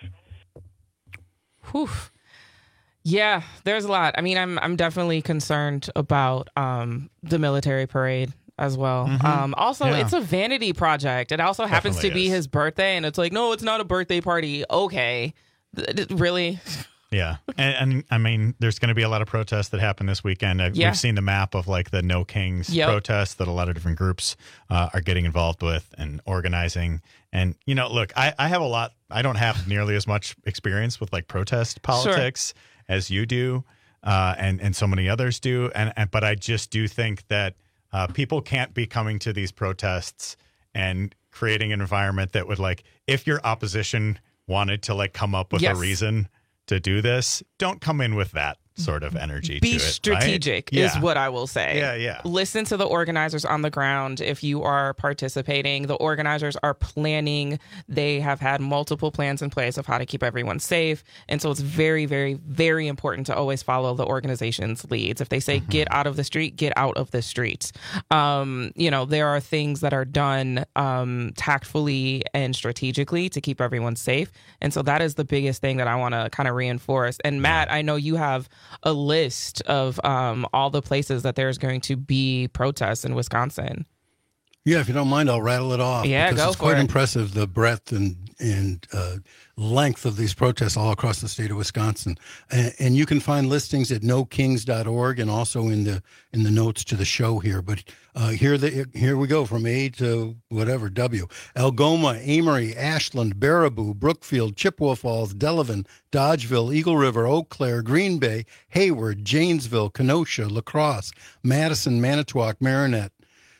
Whew. Yeah, there's a lot. I mean, I'm I'm definitely concerned about um, the military parade as well. Mm-hmm. Um, also, Yeah. it's a vanity project. It also happens Definitely to be is. his birthday, and it's like, no, it's not a birthday party. Okay, Th- th- really? Yeah. And, and I mean, there's going to be a lot of protests that happen this weekend. Uh, Yeah. We've seen the map of like the No Kings Yep. protests that a lot of different groups uh, are getting involved with and organizing. And, you know, look, I, I have a lot, I don't have nearly as much experience with like protest politics as you do, uh, and, and so many others do. And, and But I just do think that uh, people can't be coming to these protests and creating an environment that would like, if your opposition wanted to like come up with Yes. a reason to do this, don't come in with that sort of energy Be to it, strategic right? is Yeah. what I will say. Yeah, yeah. Listen to the organizers on the ground if you are participating. The organizers are planning. They have had multiple plans in place of how to keep everyone safe. And so it's very, very, very important to always follow the organization's leads. If they say Mm-hmm. get out of the street, get out of the streets. Um, you know, there are things that are done um, tactfully and strategically to keep everyone safe. And so that is the biggest thing that I want to kind of reinforce. And Matt, I know you have a list of um, all the places that there's going to be protests in Wisconsin. Yeah, if you don't mind, I'll rattle it off. Yeah, because go it's for quite it. impressive, the breadth and and uh, length of these protests all across the state of Wisconsin. And, and you can find listings at no kings dot org and also in the in the notes to the show here. But uh, here the here we go from A to whatever W. Algoma, Amory, Ashland, Baraboo, Brookfield, Chippewa Falls, Delavan, Dodgeville, Eagle River, Eau Claire, Green Bay, Hayward, Janesville, Kenosha, La Crosse, Madison, Manitowoc, Marinette,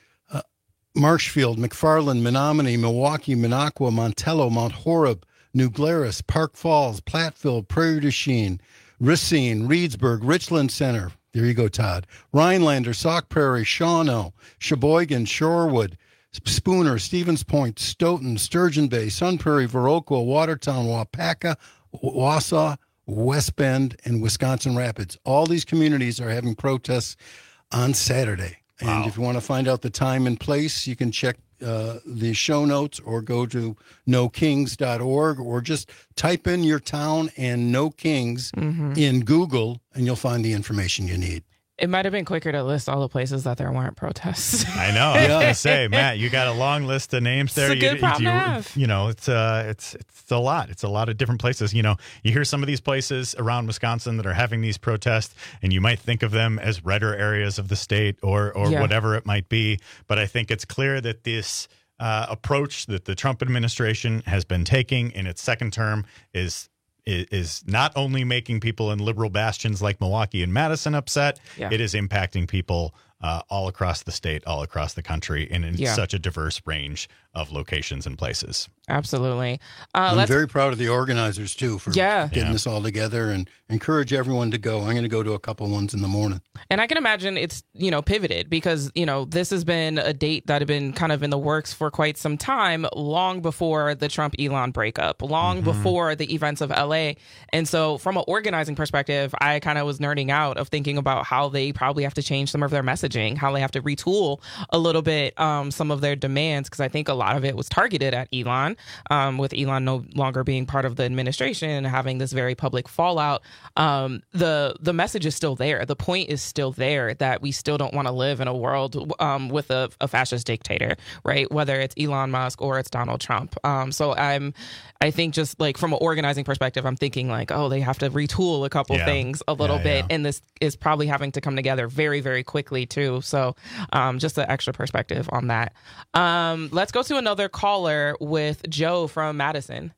Marshfield, McFarland, Menominee, Milwaukee, Minocqua, Montello, Mount Horeb, New Glarus, Park Falls, Platteville, Prairie du Chien, Racine, Reedsburg, Richland Center. There you go, Todd. Rhinelander, Sauk Prairie, Shawano, Sheboygan, Shorewood, Spooner, Stevens Point, Stoughton, Sturgeon Bay, Sun Prairie, Viroqua, Watertown, Waupaca, Wausau, West Bend, and Wisconsin Rapids. All these communities are having protests on Saturday. And Wow. if you want to find out the time and place, you can check uh, the show notes or go to no kings dot org or just type in your town and No Kings mm-hmm. in Google and you'll find the information you need. It might have been quicker to list all the places that there weren't protests. I know. I was going to say, Matt, you got a long list of names there. It's a good you, problem you, to have. You know, it's uh, it's it's a lot. It's a lot of different places. You know, you hear some of these places around Wisconsin that are having these protests, and you might think of them as redder areas of the state or or Yeah. whatever it might be. But I think it's clear that this uh, approach that the Trump administration has been taking in its second term is. is not only making people in liberal bastions like Milwaukee and Madison upset, Yeah. it is impacting people uh, all across the state, all across the country, and in Yeah. such a diverse range of locations and places. Absolutely. Uh, I'm let's, very proud of the organizers, too, for Yeah. getting Yeah. this all together and encourage everyone to go. I'm going to go to a couple ones in the morning. And I can imagine it's, you know, pivoted because, you know, this has been a date that had been kind of in the works for quite some time, long before the Trump-Elon breakup, long Mm-hmm. before the events of L A. And so from an organizing perspective, I kind of was nerding out of thinking about how they probably have to change some of their messaging, how they have to retool a little bit um, some of their demands, because I think a lot of it was targeted at Elon, um, with Elon no longer being part of the administration and having this very public fallout. Um, the the message is still there. The point is still there that we still don't want to live in a world um, with a, a fascist dictator, right? Whether it's Elon Musk or it's Donald Trump. Um, so I'm, I think just like from an organizing perspective, I'm thinking like, oh, they have to retool a couple Yeah. things a little Yeah, bit, yeah. and this is probably having to come together very, very quickly too. So um, just an extra perspective on that. Um, let's go to another caller with Joe from Madison.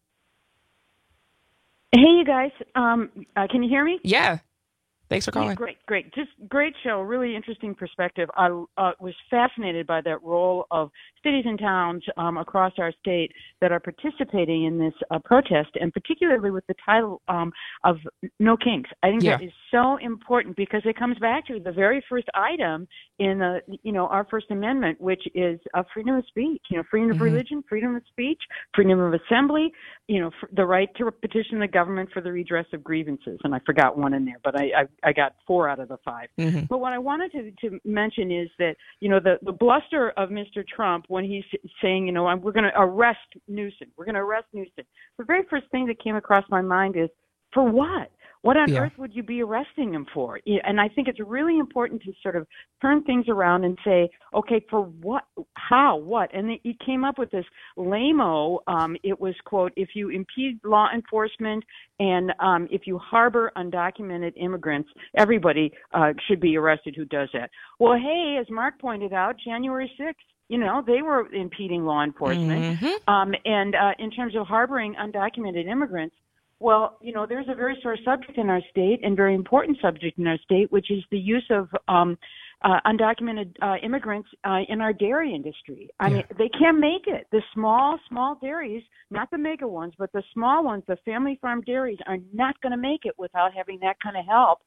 Hey, you guys. Um, uh, can you hear me? Yeah. Thanks for calling. Yeah, great, great. Just great show. Really interesting perspective. I uh, was fascinated by that role of cities and towns um, across our state that are participating in this uh, protest, and particularly with the title um, of No Kings. I think Yeah. that is so important because it comes back to the very first item in the, you know, our First Amendment, which is uh, freedom of speech. You know, freedom of Mhm. religion, freedom of speech, freedom of assembly. You know, f- the right to petition the government for the redress of grievances. And I forgot one in there, but I I, I got four out of the five. Mhm. But what I wanted to, to mention is that, you know, the, the bluster of Mister Trump when he's saying, you know, I'm, we're going to arrest Newsom. We're going to arrest Newsom. The very first thing that came across my mind is, for what? What on Yeah. earth would you be arresting him for? Yeah, and I think it's really important to sort of turn things around and say, okay, for what, how, what? And he came up with this lame-o. Um, it was, quote, if you impede law enforcement and um, if you harbor undocumented immigrants, everybody uh, should be arrested who does that. Well, hey, as Mark pointed out, January sixth, you know, they were impeding law enforcement. Mhm. Um, and uh, in terms of harboring undocumented immigrants, well, you know, there's a very sore subject in our state and very important subject in our state, which is the use of um, uh, undocumented uh, immigrants uh, in our dairy industry. I Yeah. mean, they can't make it. The small, small dairies, not the mega ones, but the small ones, the family farm dairies, are not going to make it without having that kind of help.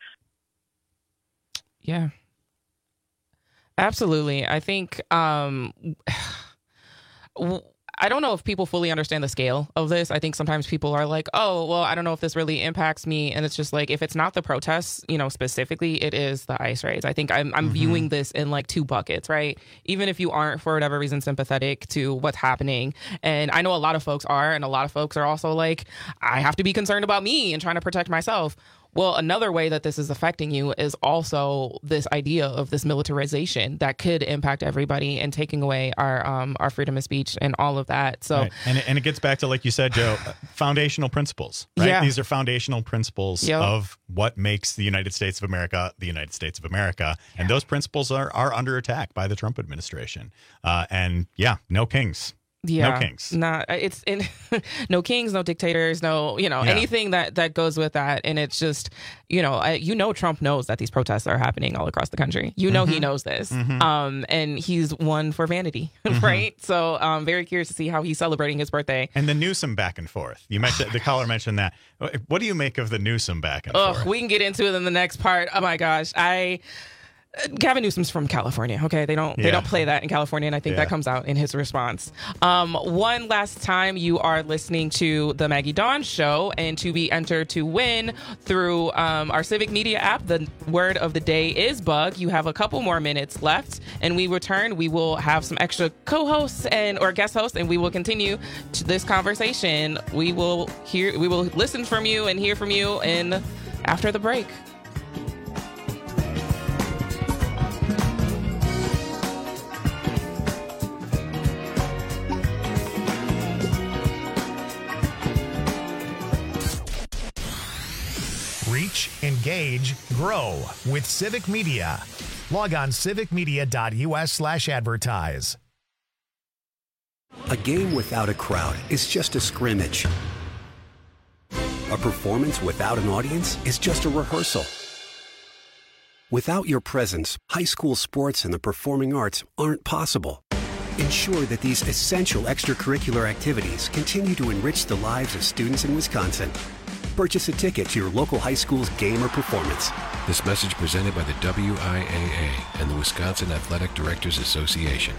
Yeah. Absolutely. I think um, w- I don't know if people fully understand the scale of this. I think sometimes people are like, oh, well, I don't know if this really impacts me. And it's just like, if it's not the protests, you know, specifically, it is the ICE raids. I think I'm, I'm Mm-hmm. viewing this in like two buckets, right? Even if you aren't, for whatever reason, sympathetic to what's happening. And I know a lot of folks are, and a lot of folks are also like, I have to be concerned about me and trying to protect myself. Well, another way that this is affecting you is also this idea of this militarization that could impact everybody and taking away our um, our freedom of speech and all of that. So, Right. and, it, and it gets back to, like you said, Joe, uh, foundational principles, right? Yeah. These are foundational principles Yep. of what makes the United States of America the United States of America. And those principles are, are under attack by the Trump administration. Uh, and yeah, no kings. yeah, No kings. Not it's in no kings, no dictators, no you know Yeah. anything that that goes with that. And it's just you know I, you know Trump knows that these protests are happening all across the country. You know he Mhm. knows this, Mhm. um, and he's one for vanity, Mhm. right? So I'm very curious to see how he's celebrating his birthday. And the Newsom back and forth. You mentioned the caller mentioned that. What do you make of the Newsom back and Ugh, forth? we can get into it in the next part. Oh my gosh, I Gavin Newsom's from California. Okay, they don't Yeah. they don't play that in California, and I think Yeah. that comes out in his response. Um, one last time, you are listening to the Maggie Dawn Show, and to be entered to win through um, our Civic Media app. The word of the day is bug. You have a couple more minutes left, and we return. We will have some extra co-hosts and or guest hosts, and we will continue to this conversation. We will hear, we will listen from you and hear from you in after the break. Reach, engage, grow with Civic Media. Log on civicmedia.us slash advertise. A game without a crowd is just a scrimmage. A performance without an audience is just a rehearsal. Without your presence, high school sports and the performing arts aren't possible. Ensure that these essential extracurricular activities continue to enrich the lives of students in Wisconsin. Purchase a ticket to your local high school's game or performance. This message presented by the W I A A and the Wisconsin Athletic Directors Association.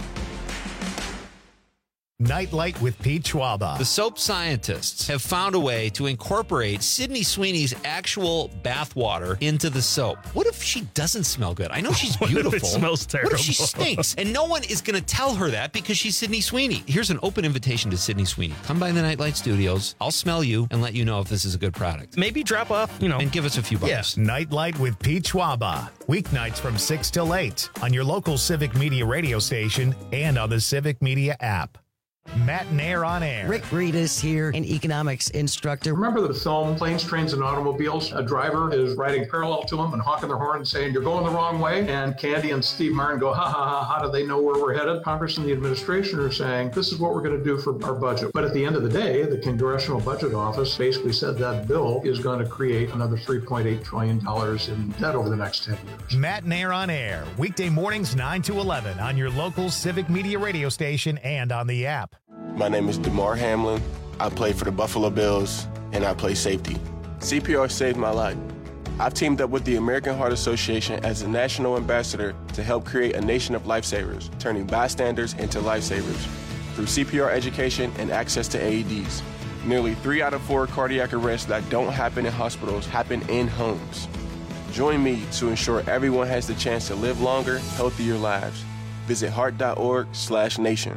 Nightlight with Pete Schwaba. The soap scientists have found a way to incorporate Sydney Sweeney's actual bathwater into the soap. What if she doesn't smell good? I know she's What if it beautiful. smells terrible? What if she stinks? And no one is going to tell her that because she's Sydney Sweeney. Here's an open invitation to Sydney Sweeney. Come by the Nightlight Studios. I'll smell you and let you know if this is a good product. Maybe drop off, you know. And give us a few bucks. Yes. Nightlight with Pete Schwaba. Weeknights from six till eight on your local Civic Media radio station and on the Civic Media app. Matt Nair on air. Rick Breedis here, an economics instructor. Remember the film Planes, Trains, and Automobiles? A driver is riding parallel to him and honking their horn and saying, "You're going the wrong way." And Candy and Steve Martin go, ha, ha, ha, how do they know where we're headed? Congress and the administration are saying, this is what we're going to do for our budget. But at the end of the day, the Congressional Budget Office basically said that bill is going to create another three point eight trillion dollars in debt over the next ten years. Matt Nair on air. Weekday mornings nine to eleven on your local Civic Media radio station and on the app. My name is DeMar Hamlin. I play for the Buffalo Bills, and I play safety. C P R saved my life. I've teamed up with the American Heart Association as a national ambassador to help create a nation of lifesavers, turning bystanders into lifesavers through C P R education and access to A E Ds. Nearly three out of four cardiac arrests that don't happen in hospitals happen in homes. Join me to ensure everyone has the chance to live longer, healthier lives. Visit heart.org slash nation.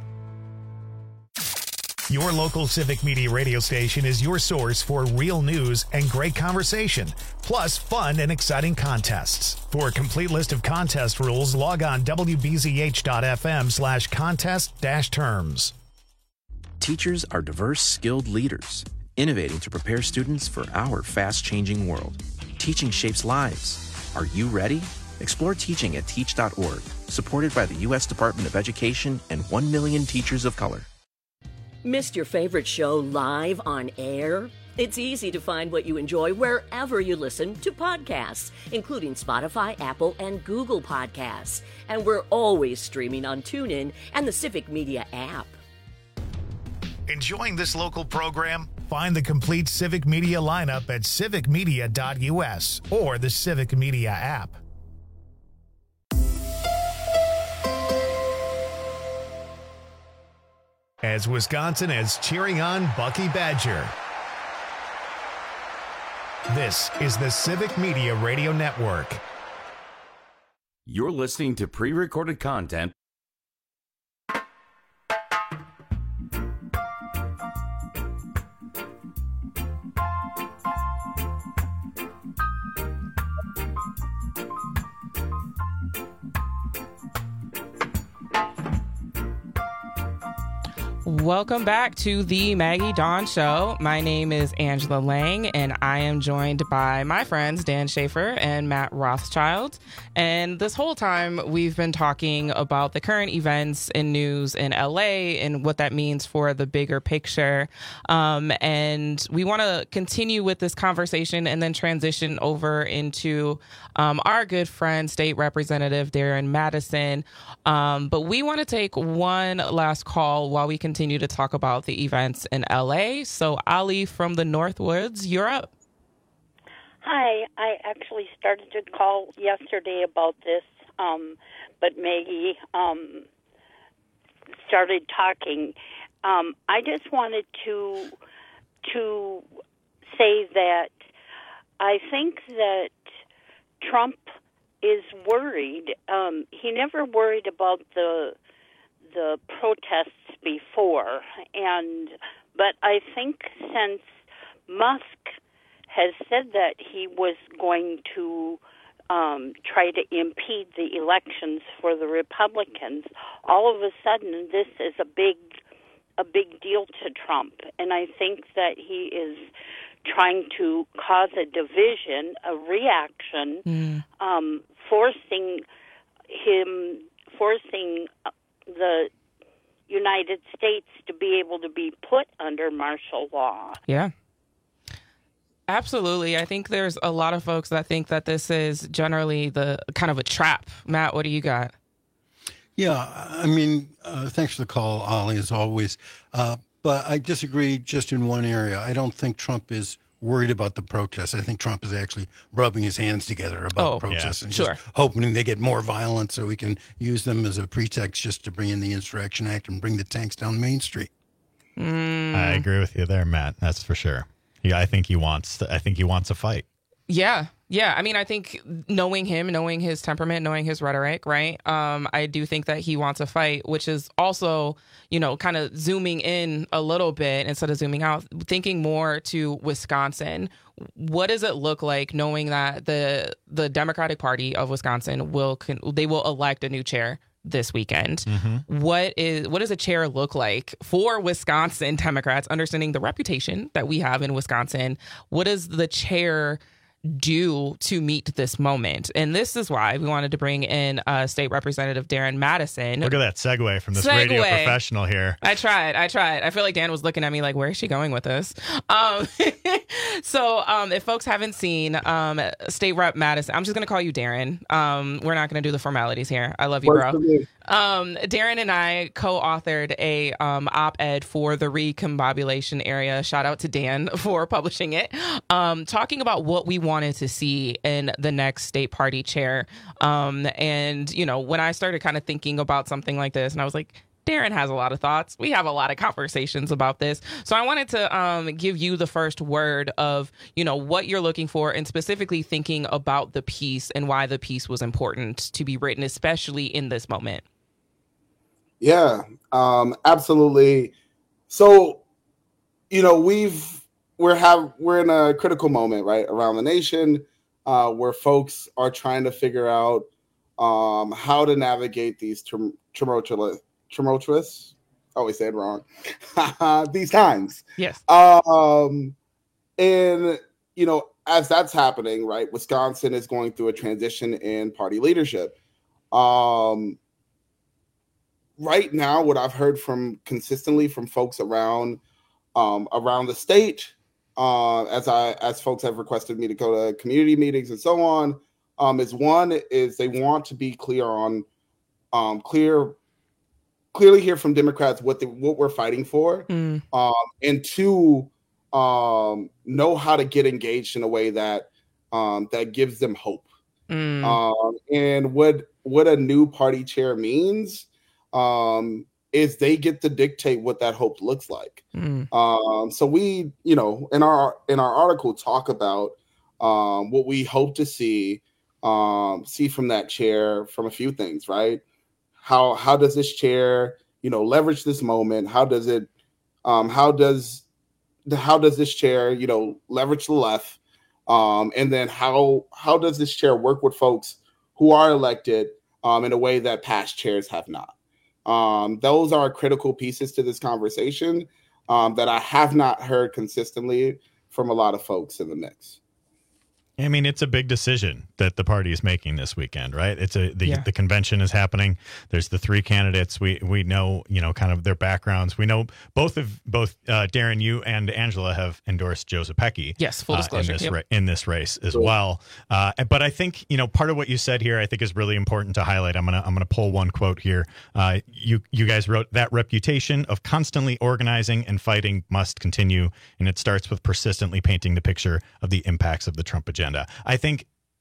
Your local Civic Media radio station is your source for real news and great conversation, plus fun and exciting contests. For a complete list of contest rules, log on W B Z H dot F M slash contest dash terms. Teachers are diverse, skilled leaders, innovating to prepare students for our fast-changing world. Teaching shapes lives. Are you ready? Explore teaching at teach dot org, supported by the U S Department of Education and one million teachers of color. Missed your favorite show live on air? It's easy to find what you enjoy wherever you listen to podcasts, including Spotify, Apple, and Google Podcasts. And we're always streaming on TuneIn and the Civic Media app. Enjoying this local program? Find the complete Civic Media lineup at civic media dot U S or the Civic Media app. As Wisconsin is cheering on Bucky Badger. This is the Civic Media Radio Network. You're listening to pre-recorded content. Welcome back to the Maggie Dawn Show. My name is Angela Lang, and I am joined by my friends Dan Schaefer and Matt Rothschild. And this whole time, we've been talking about the current events and news in L A and what that means for the bigger picture. Um, and we want to continue with this conversation and then transition over into um, our good friend, State Representative Darren Madison. Um, but we want to take one last call while we continue to talk about the events in L A. So Ali from the Northwoods, you're up. Hi, I actually started to call yesterday about this. um, but Maggie um, started talking. Um, I just wanted to to say that I think that Trump is worried. Um, he never worried about the the protests before, and but I think since Musk has said that he was going to um, try to impede the elections for the Republicans, all of a sudden this is a big a big deal to Trump, and I think that he is trying to cause a division, a reaction, mm. um, forcing him, forcing the United States to be able to be put under martial law. Yeah. Absolutely. I think there's a lot of folks that think that this is generally the kind of a trap. Matt, what do you got? Yeah, I mean, uh, thanks for the call, Ollie, as always. Uh, but I disagree just in one area. I don't think Trump is worried about the protests. I think Trump is actually rubbing his hands together about oh, protests yeah, and sure. just hoping they get more violent so we can use them as a pretext just to bring in the Insurrection Act and bring the tanks down Main Street. Mm. I agree with you there, Matt. That's for sure. Yeah, I think he wants. I think he wants a fight. Yeah. Yeah. I mean, I think knowing him, knowing his temperament, knowing his rhetoric, right? Um, I do think that he wants a fight, which is also, you know, kind of zooming in a little bit instead of zooming out, thinking more to Wisconsin. What does it look like knowing that the the Democratic Party of Wisconsin will they will elect a new chair this weekend? Mm-hmm. What is what does a chair look like for Wisconsin Democrats, understanding the reputation that we have in Wisconsin? What does the chair do to meet this moment? And this is why we wanted to bring in uh, State Representative Darren Madison. Look at that segue from this segue. radio professional here. I tried. I tried. I feel like Dan was looking at me like, where is she going with this? Um, so um, if folks haven't seen um, State Rep Madison, I'm just going to call you Darren. Um, we're not going to do the formalities here. I love you, bro. Um, Darren and I co-authored a um, op-ed for the recombobulation area. Shout out to Dan for publishing it. Um, talking about what we wanted to see in the next state party chair. Um, and, you know, when I started kind of thinking about something like this, and I was like, Darren has a lot of thoughts. We have a lot of conversations about this. So I wanted to um, give you the first word of, you know, what you're looking for and specifically thinking about the piece and why the piece was important to be written, especially in this moment. Yeah, um, absolutely. So, you know, we've we're have we're in a critical moment, right, around the nation, uh, where folks are trying to figure out um, how to navigate these tum- tumultuous, tumultuous. I always say it wrong. These times. Yes. Um, and you know, as that's happening, right, Wisconsin is going through a transition in party leadership. Um, right now, what I've heard from consistently from folks around um, around the state, uh, as I as folks have requested me to go to community meetings and so on, um, is one is they want to be clear on um, clear clearly hear from Democrats what the, what we're fighting for, mm. um, and two, um, know how to get engaged in a way that um, that gives them hope. Mm. Um, and what what a new party chair means um, is they get to dictate what that hope looks like. Mm. Um, so we, you know, in our in our article talk about um, what we hope to see um, see from that chair from a few things, right? How how does this chair, you know, leverage this moment? How does it? Um, how does how does this chair, you know, leverage the left? Um, and then how how does this chair work with folks who are elected um, in a way that past chairs have not? Um, those are critical pieces to this conversation um, that I have not heard consistently from a lot of folks in the mix. I mean, it's a big decision that the party is making this weekend, right? It's a the, yeah. the convention is happening. There's the three candidates. We we know, you know, kind of their backgrounds. We know both of both uh, Darren, you and Angela have endorsed Joe Zepecki. Yes, full disclosure. Uh, in, this yep. ra- in this race as sure. well. Uh, but I think, you know, part of what you said here, I think is really important to highlight. I'm gonna I'm gonna pull one quote here. Uh, you you guys wrote that reputation of constantly organizing and fighting must continue, and it starts with persistently painting the picture of the impacts of the Trump agenda. I think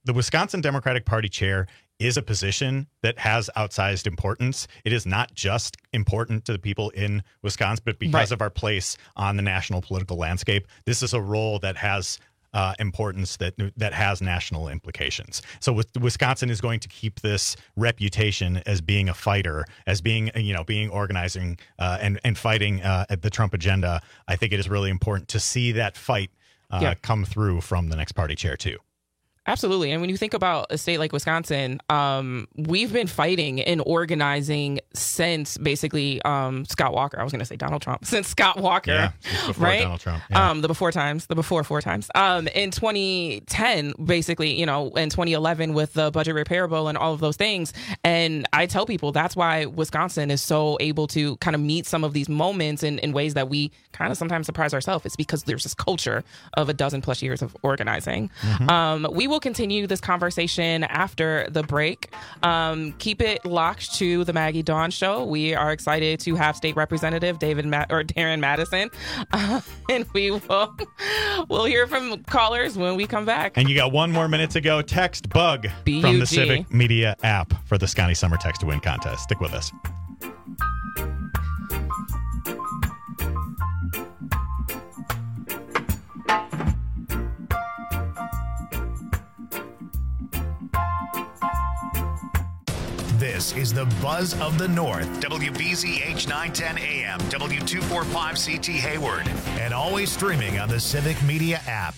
the Wisconsin Democratic Party chair is a position that has outsized importance. It is not just important to the people in Wisconsin, but because Right. of our place on the national political landscape, this is a role that has uh, importance that that has national implications. So with, Wisconsin is going to keep this reputation as being a fighter, as being, you know, being organizing uh, and, and fighting uh, at the Trump agenda. I think it is really important to see that fight uh, Yeah. come through from the next party chair, too. Absolutely. And when you think about a state like Wisconsin, um, we've been fighting and organizing since basically um, Scott Walker. I was going to say Donald Trump, since Scott Walker. Yeah, since before right? Donald Trump. Yeah. Um, the before times, the before four times. Um, in twenty ten, basically, you know, in twenty eleven with the budget repair bill and all of those things. And I tell people that's why Wisconsin is so able to kind of meet some of these moments in, in ways that we kind of sometimes surprise ourselves. It's because there's this culture of a dozen plus years of organizing. Mm-hmm. Um, we will continue this conversation after the break. Um, keep it locked to the Maggie Dawn Show. We are excited to have State Representative David Ma- or Darren Madison, uh, and we will we'll hear from callers when we come back. And you got one more minute to go. Text BUG B U G from the Civic Media app for the Scotty Summer Text to Win contest. Stick with us. This is the Buzz of the North. W B Z H nine ten A M, W two forty-five C T Hayward, and always streaming on the Civic Media app.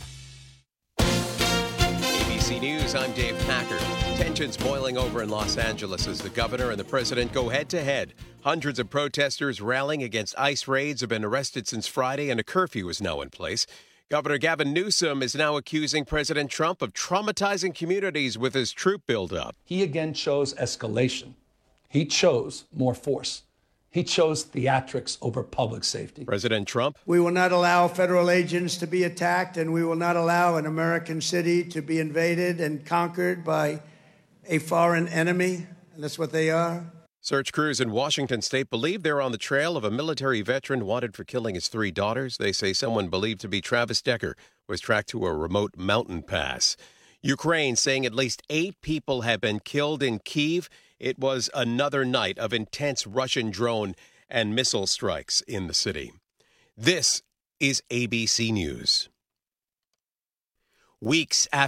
A B C News, I'm Dave Packard. Tensions boiling over in Los Angeles as the governor and the president go head-to-head. Hundreds of protesters rallying against ICE raids have been arrested since Friday, and a curfew is now in place. Governor Gavin Newsom is now accusing President Trump of traumatizing communities with his troop buildup. He again chose escalation. He chose more force. He chose theatrics over public safety. President Trump. We will not allow federal agents to be attacked, and we will not allow an American city to be invaded and conquered by a foreign enemy. And that's what they are. Search crews in Washington state believe they're on the trail of a military veteran wanted for killing his three daughters. They say someone believed to be Travis Decker was tracked to a remote mountain pass. Ukraine saying at least eight people have been killed in Kyiv. It was another night of intense Russian drone and missile strikes in the city. This is A B C News. Weeks after